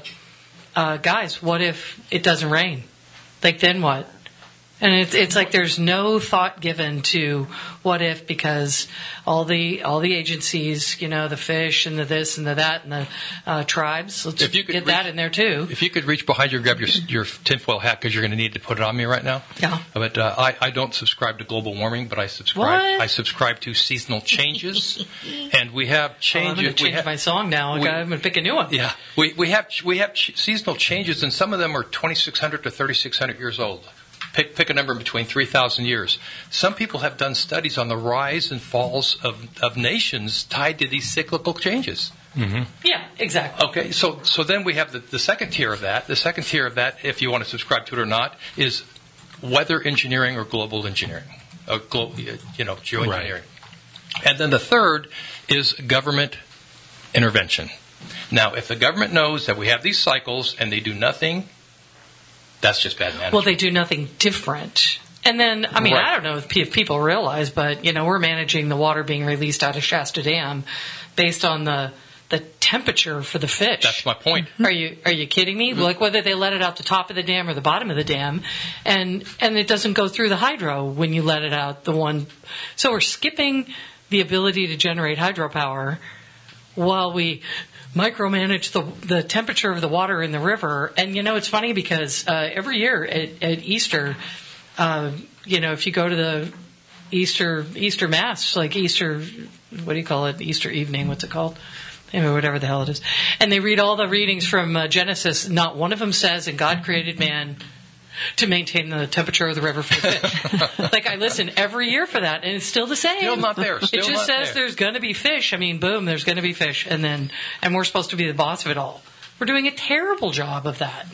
Speaker 1: guys, what if it doesn't rain? Like, then what? And it's like there's no thought given to what if, because all the agencies, the fish and the this and the that and the tribes, let's get that in there too.
Speaker 8: If you could reach behind you and grab your tinfoil hat, because you're going to need to put it on me right now.
Speaker 1: Yeah.
Speaker 8: But I don't subscribe to global warming, but I subscribe to seasonal changes, and we have changes.
Speaker 1: I'm going to change my song now. I'm going to pick a new one.
Speaker 8: Yeah, we have seasonal changes, and some of them are 2,600 to 3,600 years old. Pick a number in between 3,000 years. Some people have done studies on the rise and falls of nations tied to these cyclical changes.
Speaker 2: Mm-hmm.
Speaker 1: Yeah, exactly.
Speaker 8: Okay, so then we have the second tier of that. The second tier of that, if you want to subscribe to it or not, is weather engineering or global engineering, geoengineering.
Speaker 2: Right.
Speaker 8: And then the third is government intervention. Now, if the government knows that we have these cycles and they do nothing, that's just bad management.
Speaker 1: Well, they do nothing different. And then, I mean,
Speaker 8: Right.
Speaker 1: I don't know if people realize, but, we're managing the water being released out of Shasta Dam based on the temperature for the fish.
Speaker 8: That's my point.
Speaker 1: Are you kidding me? Like, whether they let it out the top of the dam or the bottom of the dam, and it doesn't go through the hydro when you let it out the one. So we're skipping the ability to generate hydropower while we micromanage the temperature of the water in the river. And it's funny because every year at Easter, if you go to the Easter Mass, like Easter, what do you call it? Easter evening, what's it called? Anyway, whatever the hell it is. And they read all the readings from Genesis. Not one of them says, and God created man to maintain the temperature of the river for the fish. Like, I listen every year for that, and it's still the same.
Speaker 8: Still not there.
Speaker 1: It just says there's going to be fish. I mean, boom, there's going to be fish, and we're supposed to be the boss of it all. We're doing a terrible job of that.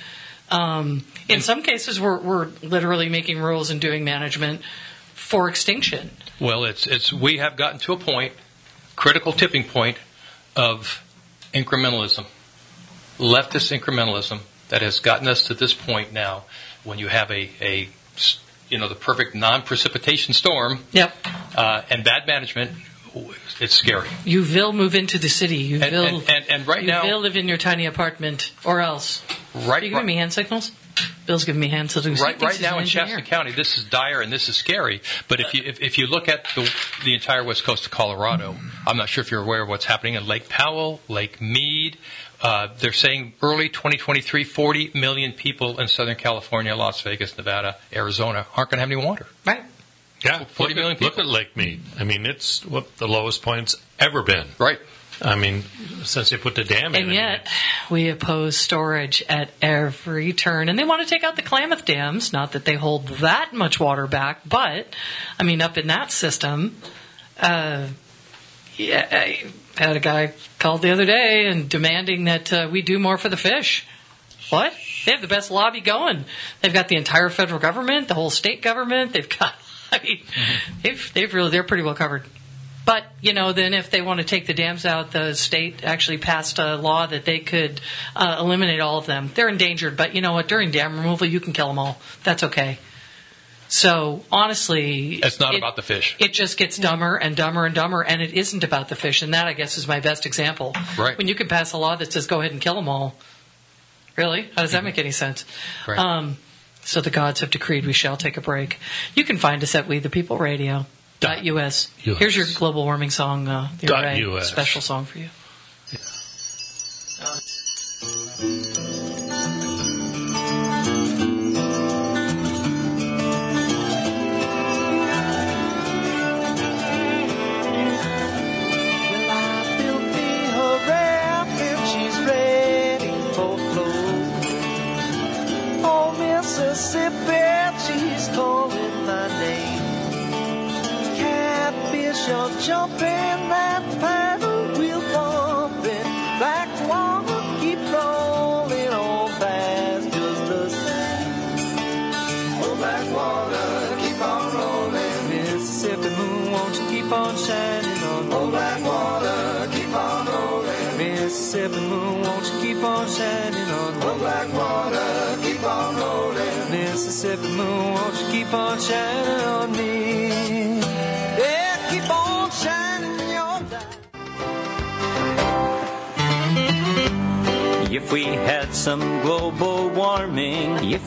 Speaker 1: In some cases, we're literally making rules and doing management for extinction.
Speaker 8: Well, we have gotten to a point, critical tipping point, of incrementalism, leftist incrementalism, that has gotten us to this point now. When you have the perfect non-precipitation storm,
Speaker 1: yep,
Speaker 8: and bad management, it's scary.
Speaker 1: You will move into the city. You will,
Speaker 8: and right now,
Speaker 1: you will live in your tiny apartment, or else.
Speaker 8: Right,
Speaker 1: Are you giving me hand signals? Bill's giving me hand signals.
Speaker 8: Right now in Shasta County, this is dire and this is scary. But if you look at the entire west coast of Colorado, I'm not sure if you're aware of what's happening in Lake Powell, Lake Mead. They're saying early 2023, 40 million people in Southern California, Las Vegas, Nevada, Arizona aren't going to have any water.
Speaker 1: Right.
Speaker 2: Yeah,
Speaker 8: 40 million people.
Speaker 2: Look at Lake Mead. I mean, it's what the lowest point's ever been.
Speaker 8: Right.
Speaker 2: I mean, since they put the dam in.
Speaker 1: And yet, we oppose storage at every turn. And they want to take out the Klamath dams. Not that they hold that much water back, but, I mean, up in that system, I had a guy called the other day and demanding that we do more for the fish. What? They have the best lobby going. They've got the entire federal government, the whole state government. They've got, they're pretty well covered. But, then if they want to take the dams out, the state actually passed a law that they could eliminate all of them. They're endangered, but you know what? During dam removal, you can kill them all. That's okay. So, honestly...
Speaker 8: It's not about the fish.
Speaker 1: It just gets dumber and dumber and dumber, and it isn't about the fish. And that, I guess, is my best example.
Speaker 8: Right.
Speaker 1: When you can pass a law that says, go ahead and kill them all. Really? How does that make any sense?
Speaker 8: Right.
Speaker 1: So the gods have decreed we shall take a break. You can find us at We the People Radio. .us. Here's your global warming song, the Array special song for you.
Speaker 6: Mississippi, she's calling my name. Catfish are jumping, that paddle wheel bumping. Black water keep rolling on fast, just the same. Oh, black water keep on rolling. Mississippi moon, won't you keep on shining on me? Oh, black water keep on rolling. Mississippi moon, won't you keep on shining on me? Oh, black water keep on rolling. Mississippi moon, won't you keep on shining on me? Yeah, keep on shining your light.
Speaker 5: If we had some global warming, it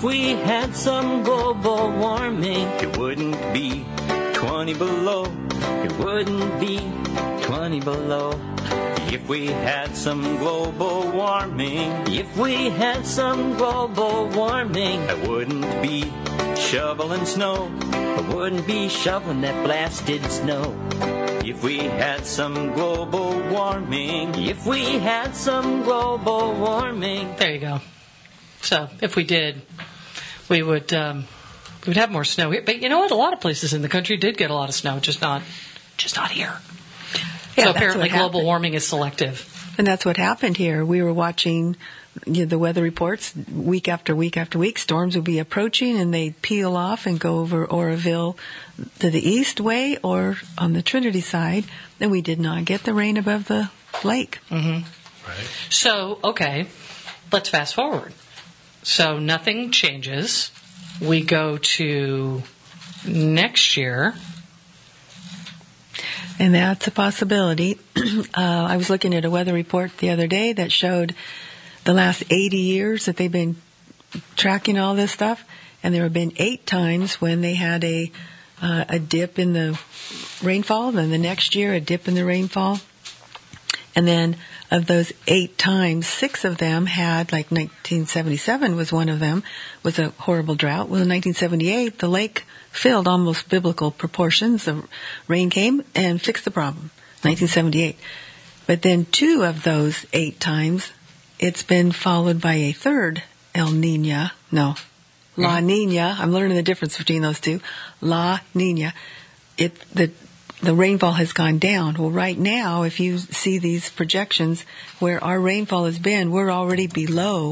Speaker 5: wouldn't be 20 below. It wouldn't be 20 below. If we had some global warming, I wouldn't be shoveling snow. I wouldn't be shoveling that blasted snow. If we had some global warming,
Speaker 1: There you go. So, if we did, we would have more snow here. But you know what? A lot of places in the country did get a lot of snow, just not here.
Speaker 7: Yeah,
Speaker 1: so apparently global warming is selective.
Speaker 7: And that's what happened here. We were watching the weather reports week after week after week. Storms would be approaching and they'd peel off and go over Oroville to the east way or on the Trinity side. And we did not get the rain above the lake.
Speaker 1: Mm-hmm.
Speaker 2: Right.
Speaker 1: So, okay, let's fast forward. So nothing changes. We go to next year.
Speaker 7: And that's a possibility. I was looking at a weather report the other day that showed the last 80 years that they've been tracking all this stuff, and there have been 8 times when they had a dip in the rainfall, then the next year a dip in the rainfall. And then of those 8 times, 6 of them had, like 1977 was one of them, was a horrible drought. Well, in 1978, the lake filled almost biblical proportions. The rain came and fixed the problem. 1978. But then 2 of those 8 times, it's been followed by a third La Nina. I'm learning the difference between those two. La Nina. The rainfall has gone down. Well, right now, if you see these projections where our rainfall has been, we're already below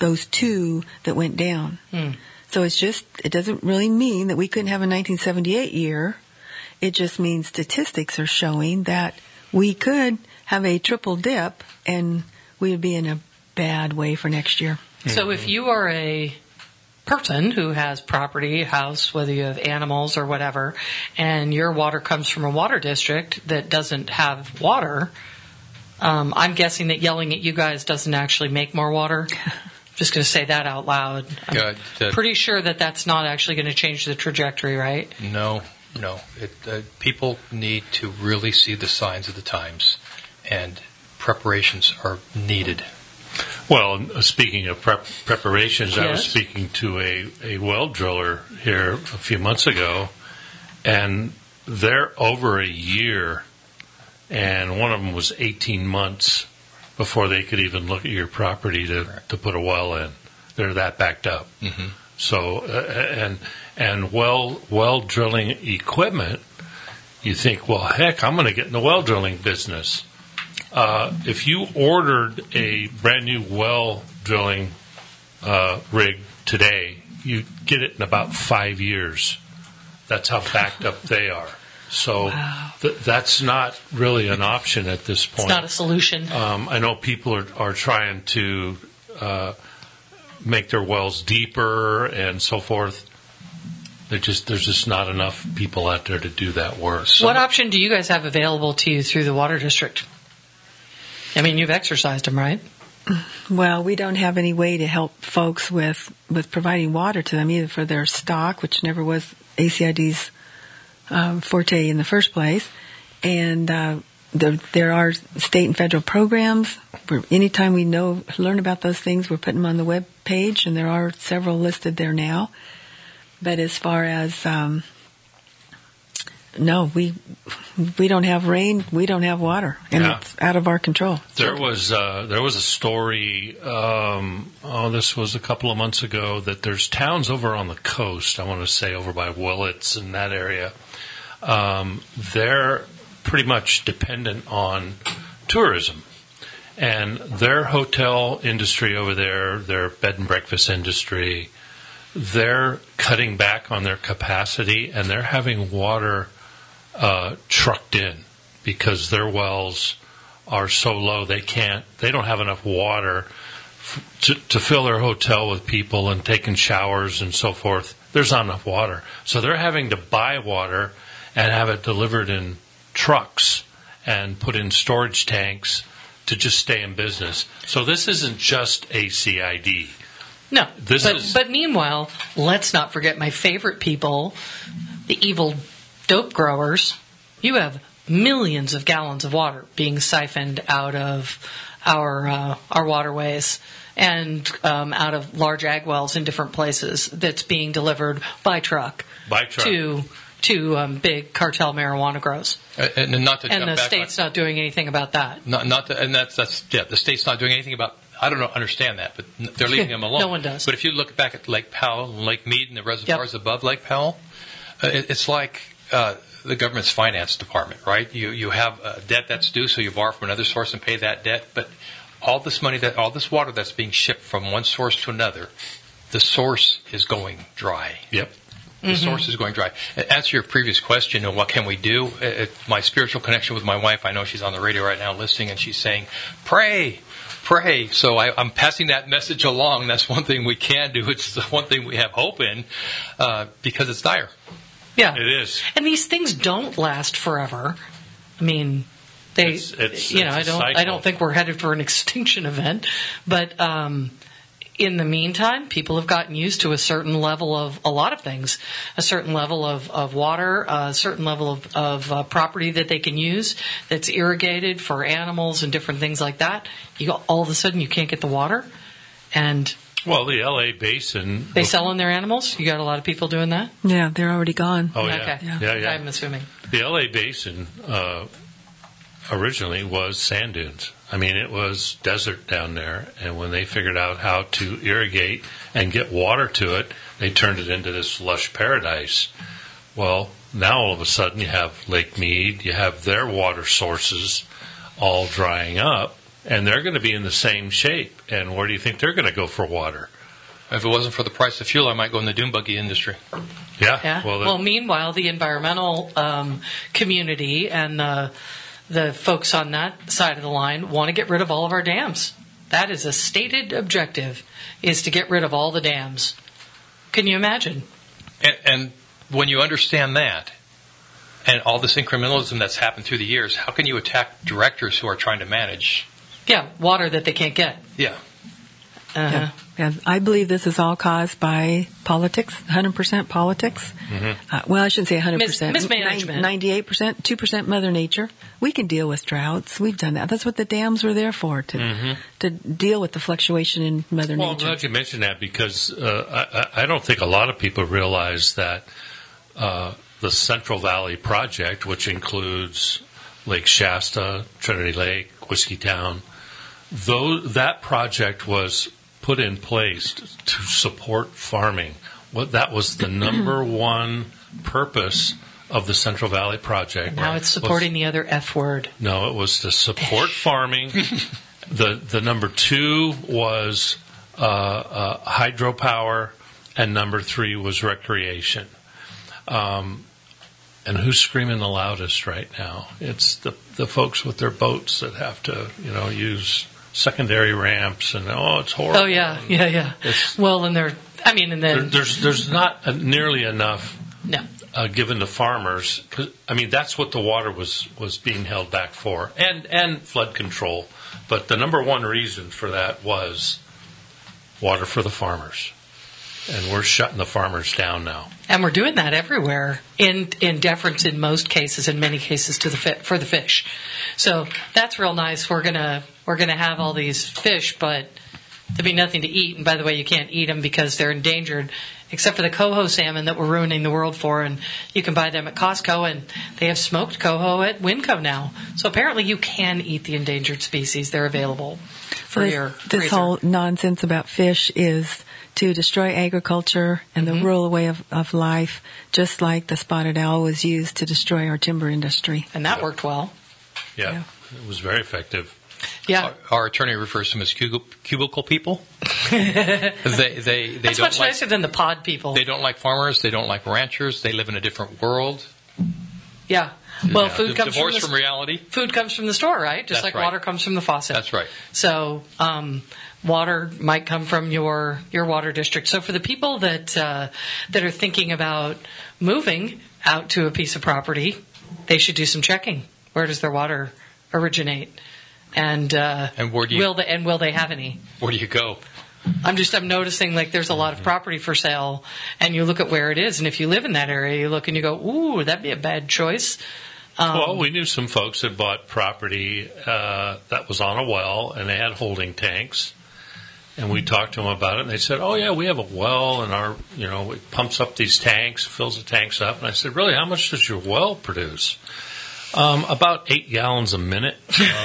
Speaker 7: those two that went down. So it doesn't really mean that we couldn't have a 1978 year. It just means statistics are showing that we could have a triple dip and we would be in a bad way for next year.
Speaker 1: So if you are a person who has property, house, whether you have animals or whatever, and your water comes from a water district that doesn't have water, I'm guessing that yelling at you guys doesn't actually make more water. Just going to say that out loud. I'm pretty sure that that's not actually going to change the trajectory, right?
Speaker 8: No. People need to really see the signs of the times, and preparations are needed.
Speaker 2: Well, speaking of preparations,
Speaker 1: yes.
Speaker 2: I was speaking to a well driller here a few months ago, and they're over a year, and one of them was 18 months before they could even look at your property to put a well in. They're that backed up. Mm-hmm. So, and well drilling equipment, you think, well, heck, I'm going to get in the well drilling business. If you ordered a brand new well drilling rig today, you get it in about 5 years. That's how backed up they are. So that's not really an option at this point.
Speaker 1: It's not a solution.
Speaker 2: I know people are trying to make their wells deeper and so forth. There's just not enough people out there to do that work. So,
Speaker 1: what option do you guys have available to you through the water district? I mean, you've exercised them, right?
Speaker 7: Well, we don't have any way to help folks with providing water to them, either for their stock, which never was ACID's forte in the first place, and there are state and federal programs. Anytime we learn about those things, we're putting them on the web page, and there are several listed there now. But as far as no, we don't have rain, we don't have water, and it's out of our control.
Speaker 2: There was a story. This was a couple of months ago that there's towns over on the coast. I want to say over by Willits in that area. They're pretty much dependent on tourism, and their hotel industry over there, their bed and breakfast industry, they're cutting back on their capacity, and they're having water trucked in because their wells are so low they don't have enough water to fill their hotel with people and taking showers and so forth. There's not enough water, so they're having to buy water and have it delivered in trucks and put in storage tanks to just stay in business. So this isn't just ACID.
Speaker 1: No, but meanwhile, let's not forget my favorite people, the evil dope growers. You have millions of gallons of water being siphoned out of our waterways and out of large ag wells in different places that's being delivered by truck. To big cartel marijuana grows.
Speaker 8: And the
Speaker 1: state's not doing anything about that.
Speaker 8: The state's not doing anything about. I don't understand that, but they're leaving them alone.
Speaker 1: No one does.
Speaker 8: But if you look back at Lake Powell and Lake Mead and the reservoirs above Lake Powell, it's like the government's finance department, right? You have a debt that's due, so you borrow from another source and pay that debt. But all this money, all this water that's being shipped from one source to another, the source is going dry.
Speaker 2: Yep.
Speaker 8: The source is going dry. Answer your previous question of what can we do. My spiritual connection with my wife, I know she's on the radio right now listening, and she's saying, pray. So I'm passing that message along. That's one thing we can do. It's the one thing we have hope in because it's dire.
Speaker 1: Yeah.
Speaker 2: It is.
Speaker 1: And these things don't last forever. I mean, I don't think we're headed for an extinction event, but in the meantime, people have gotten used to a certain level of a lot of things, a certain level of water, a certain level of property that they can use that's irrigated for animals and different things like that. All of a sudden, you can't get the water. And
Speaker 2: well, the LA Basin.
Speaker 1: They selling their animals? You got a lot of people doing that?
Speaker 7: Yeah, they're already gone.
Speaker 2: Oh, yeah.
Speaker 1: Okay.
Speaker 2: Yeah.
Speaker 1: I'm assuming.
Speaker 2: The LA Basin originally was sand dunes. I mean, it was desert down there, and when they figured out how to irrigate and get water to it, they turned it into this lush paradise. Well, now all of a sudden you have Lake Mead, you have their water sources all drying up, and they're going to be in the same shape. And where do you think they're going to go for water?
Speaker 8: If it wasn't for the price of fuel, I might go in the dune buggy industry.
Speaker 2: Yeah.
Speaker 1: Well, meanwhile, the environmental community and the folks on that side of the line want to get rid of all of our dams. That is a stated objective, is to get rid of all the dams. Can you imagine?
Speaker 8: And when you understand that, and all this incrementalism that's happened through the years, how can you attack directors who are trying to manage?
Speaker 1: Yeah, water that they can't get.
Speaker 8: Yeah.
Speaker 7: Yeah. I believe this is all caused by politics, 100% politics. Well, I shouldn't say 100%.
Speaker 1: Mismanagement.
Speaker 7: 98%, 2% Mother Nature. We can deal with droughts. We've done that. That's what the dams were there for, to deal with the fluctuation in Mother
Speaker 2: Well, I'm
Speaker 7: Nature.
Speaker 2: glad you mentioned that because I don't think a lot of people realize that the Central Valley Project, which includes Lake Shasta, Trinity Lake, Whiskeytown, that project was put in place to support farming. That was the number one purpose of the Central Valley Project.
Speaker 1: And now it's supporting the other F word.
Speaker 2: No, it was to support farming. The number two was hydropower, and number three was recreation. And who's screaming the loudest right now? It's the folks with their boats that have to, use secondary ramps, and it's horrible.
Speaker 1: Oh yeah. Well, and
Speaker 2: there's not nearly enough given to farmers. 'Cause, that's what the water was being held back for, and flood control. But the number one reason for that was water for the farmers, and we're shutting the farmers down now.
Speaker 1: And we're doing that everywhere in deference in most cases, in many cases for the fish. So that's real nice. We're gonna have all these fish, but there'll be nothing to eat. And by the way, you can't eat them because they're endangered, except for the coho salmon that we're ruining the world for. And you can buy them at Costco, and they have smoked coho at Winco now. So apparently you can eat the endangered species. They're available for your freezer.
Speaker 7: This whole nonsense about fish is to destroy agriculture and the rural way of life, just like the spotted owl was used to destroy our timber industry.
Speaker 1: And that worked well.
Speaker 2: Yeah, it was very effective.
Speaker 1: Yeah,
Speaker 8: our attorney refers to them as cubicle people. They
Speaker 1: That's
Speaker 8: don't
Speaker 1: much nicer than the pod people.
Speaker 8: They don't like farmers. They don't like ranchers. They live in a different world.
Speaker 1: Yeah. Well, food comes
Speaker 8: divorced from reality.
Speaker 1: Food comes from the store, right? Just
Speaker 8: That's
Speaker 1: like
Speaker 8: right.
Speaker 1: water comes from the faucet.
Speaker 8: That's right.
Speaker 1: So, water might come from your water district. So, for the people that are thinking about moving out to a piece of property, they should do some checking. Where does their water originate? And
Speaker 8: where do you,
Speaker 1: will they have any?
Speaker 8: Where do you go?
Speaker 1: I'm noticing like there's a lot of property for sale, and you look at where it is, and if you live in that area, you look and you go, ooh, that'd be a bad choice.
Speaker 2: Well, we knew some folks that bought property that was on a well, and they had holding tanks. And we talked to them about it, and they said, oh, yeah, we have a well, and it pumps up these tanks, fills the tanks up. And I said, really, how much does your well produce? About 8 gallons a minute.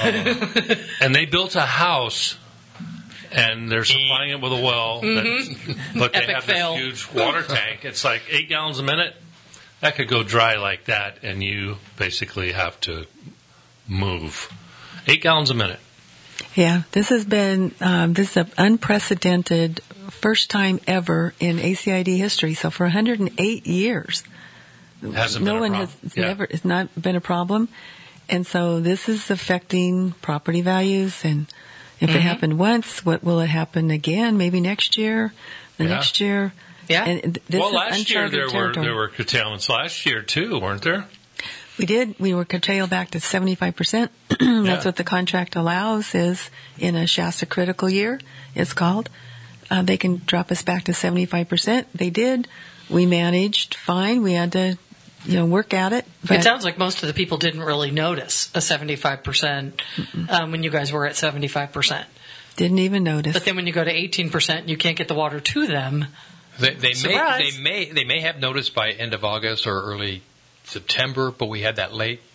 Speaker 2: And they built a house, and they're supplying it with a well, but they have this huge water tank. It's like 8 gallons a minute. That could go dry like that, and you basically have to move. 8 gallons a minute.
Speaker 7: Yeah, this has been this is an unprecedented first time ever in ACID history. So for 108 years,
Speaker 2: it's
Speaker 7: not been a problem, and so this is affecting property values. And if it happened once, what will it happen again? Maybe next year, next year.
Speaker 1: Yeah.
Speaker 7: And this is
Speaker 2: last year
Speaker 7: uncharted
Speaker 2: there were curtailments. Last year too, weren't there?
Speaker 7: We did. We were curtailed back to 75%. That's what the contract allows is in a Shasta critical year, it's called. They can drop us back to 75%. They did. We managed fine. We had to, work at it.
Speaker 1: It sounds like most of the people didn't really notice a 75% when you guys were at 75%.
Speaker 7: Didn't even notice.
Speaker 1: But then when you go to 18% and you can't get the water to them,
Speaker 8: they may have noticed by end of August or early September, but we had that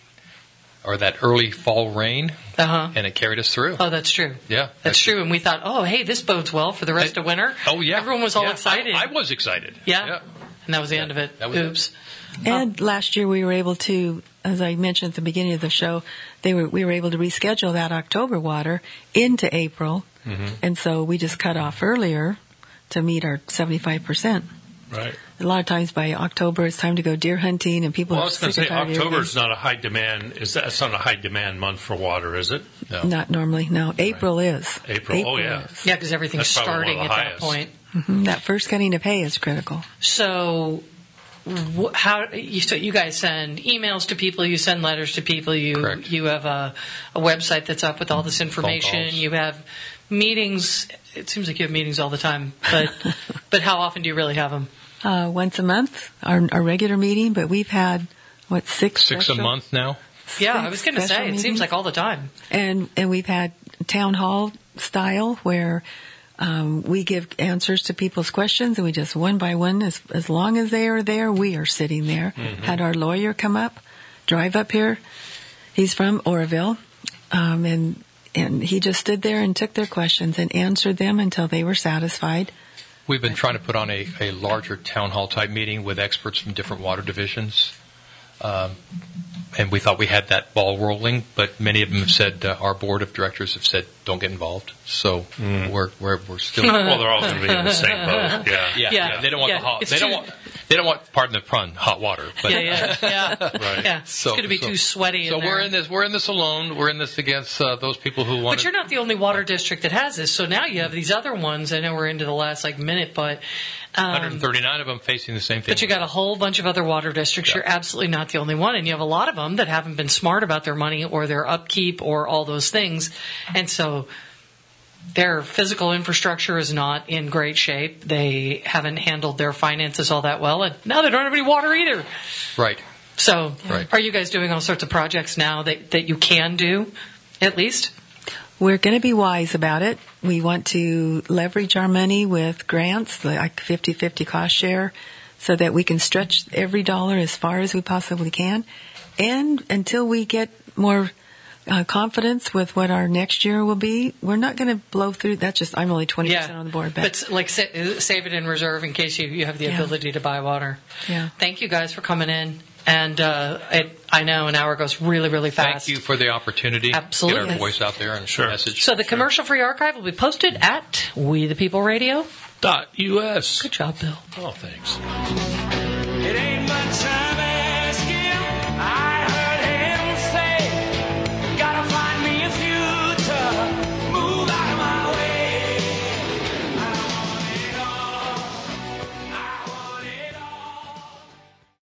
Speaker 8: early fall rain, and it carried us through.
Speaker 1: Oh, that's true.
Speaker 8: Yeah,
Speaker 1: that's true. And we thought, oh, hey, this bodes well for the rest of winter.
Speaker 8: Oh, yeah.
Speaker 1: Everyone was all excited.
Speaker 8: I was excited.
Speaker 1: Yeah. And that was the end of it. Oops.
Speaker 7: And last year we were able to, as I mentioned at the beginning of the show, we were able to reschedule that October water into April. And so we just cut off earlier to meet our 75%.
Speaker 2: Right.
Speaker 7: A lot of times by October it's time to go deer hunting, and people
Speaker 2: Well, I
Speaker 7: are
Speaker 2: was going to
Speaker 7: sick
Speaker 2: say
Speaker 7: and tired of
Speaker 2: October is
Speaker 7: irrigation.
Speaker 2: not a high demand. That's not a high demand month for water, is it?
Speaker 8: No.
Speaker 7: Not normally, no. April is.
Speaker 2: April. Oh yeah.
Speaker 7: is.
Speaker 1: Yeah, because everything's
Speaker 2: That's probably
Speaker 1: starting
Speaker 2: one
Speaker 1: at
Speaker 2: of the
Speaker 1: that
Speaker 2: highest.
Speaker 1: point.
Speaker 7: That first cutting of hay is critical.
Speaker 1: So, how you guys send emails to people? You send letters to people.
Speaker 8: Correct.
Speaker 1: You have a website that's up with all this information.
Speaker 8: calls.
Speaker 1: You have meetings. It seems like you have meetings all the time, but how often do you really have them?
Speaker 7: Once a month, our regular meeting, but we've had, six
Speaker 8: a
Speaker 7: special-
Speaker 8: month now.
Speaker 1: Yeah, I was going to
Speaker 7: special
Speaker 1: say, it seems
Speaker 7: meetings?
Speaker 1: like all the time.
Speaker 7: And we've had town hall style where we give answers to people's questions, and we just one by one, as long as they are there, we are sitting there. Had our lawyer come up, drive up here. He's from Oroville, and he just stood there and took their questions and answered them until they were satisfied.
Speaker 8: We've been trying to put on a larger town hall type meeting with experts from different water divisions. And we thought we had that ball rolling, but many of them have said, our board of directors have said, don't get involved. So we're still.
Speaker 2: Well, they're all going to be in the same boat. Yeah.
Speaker 8: Yeah. They don't want the hot. They don't want. Pardon the pun. Hot water. But,
Speaker 1: Yeah.
Speaker 2: Right.
Speaker 1: Yeah. It's going to be too sweaty.
Speaker 8: So
Speaker 1: in there.
Speaker 8: we're in this alone. We're in this against those people who want.
Speaker 1: But you're not the only water district that has this. So now you have these other ones. I know we're into the last minute, but
Speaker 8: 139 of them facing the same thing.
Speaker 1: But you got a whole bunch of other water districts.
Speaker 8: Yeah.
Speaker 1: You're absolutely not the only one, and you have a lot of them that haven't been smart about their money or their upkeep or all those things, and so their physical infrastructure is not in great shape. They haven't handled their finances all that well, and now they don't have any water either.
Speaker 8: Right.
Speaker 1: So,
Speaker 8: Right.
Speaker 1: Are you guys doing all sorts of projects now that you can do, at least?
Speaker 7: We're going to be wise about it. We want to leverage our money with grants, like 50-50 cost share, so that we can stretch every dollar as far as we possibly can. And until we get more confidence with what our next year will be, we're not going to blow through. That's just, I'm only 20% on the board.
Speaker 1: But save it in reserve in case you have the ability to buy water.
Speaker 7: Yeah.
Speaker 1: Thank you guys for coming in. And I know an hour goes really, really fast.
Speaker 8: Thank you for the opportunity.
Speaker 1: Absolutely.
Speaker 8: Get our voice out there and
Speaker 2: Sure.
Speaker 8: message.
Speaker 1: So the commercial-free archive will be posted at WeThePeopleRadio.us.
Speaker 2: .us.
Speaker 1: Good job, Bill.
Speaker 2: Oh, thanks.
Speaker 5: It ain't my time.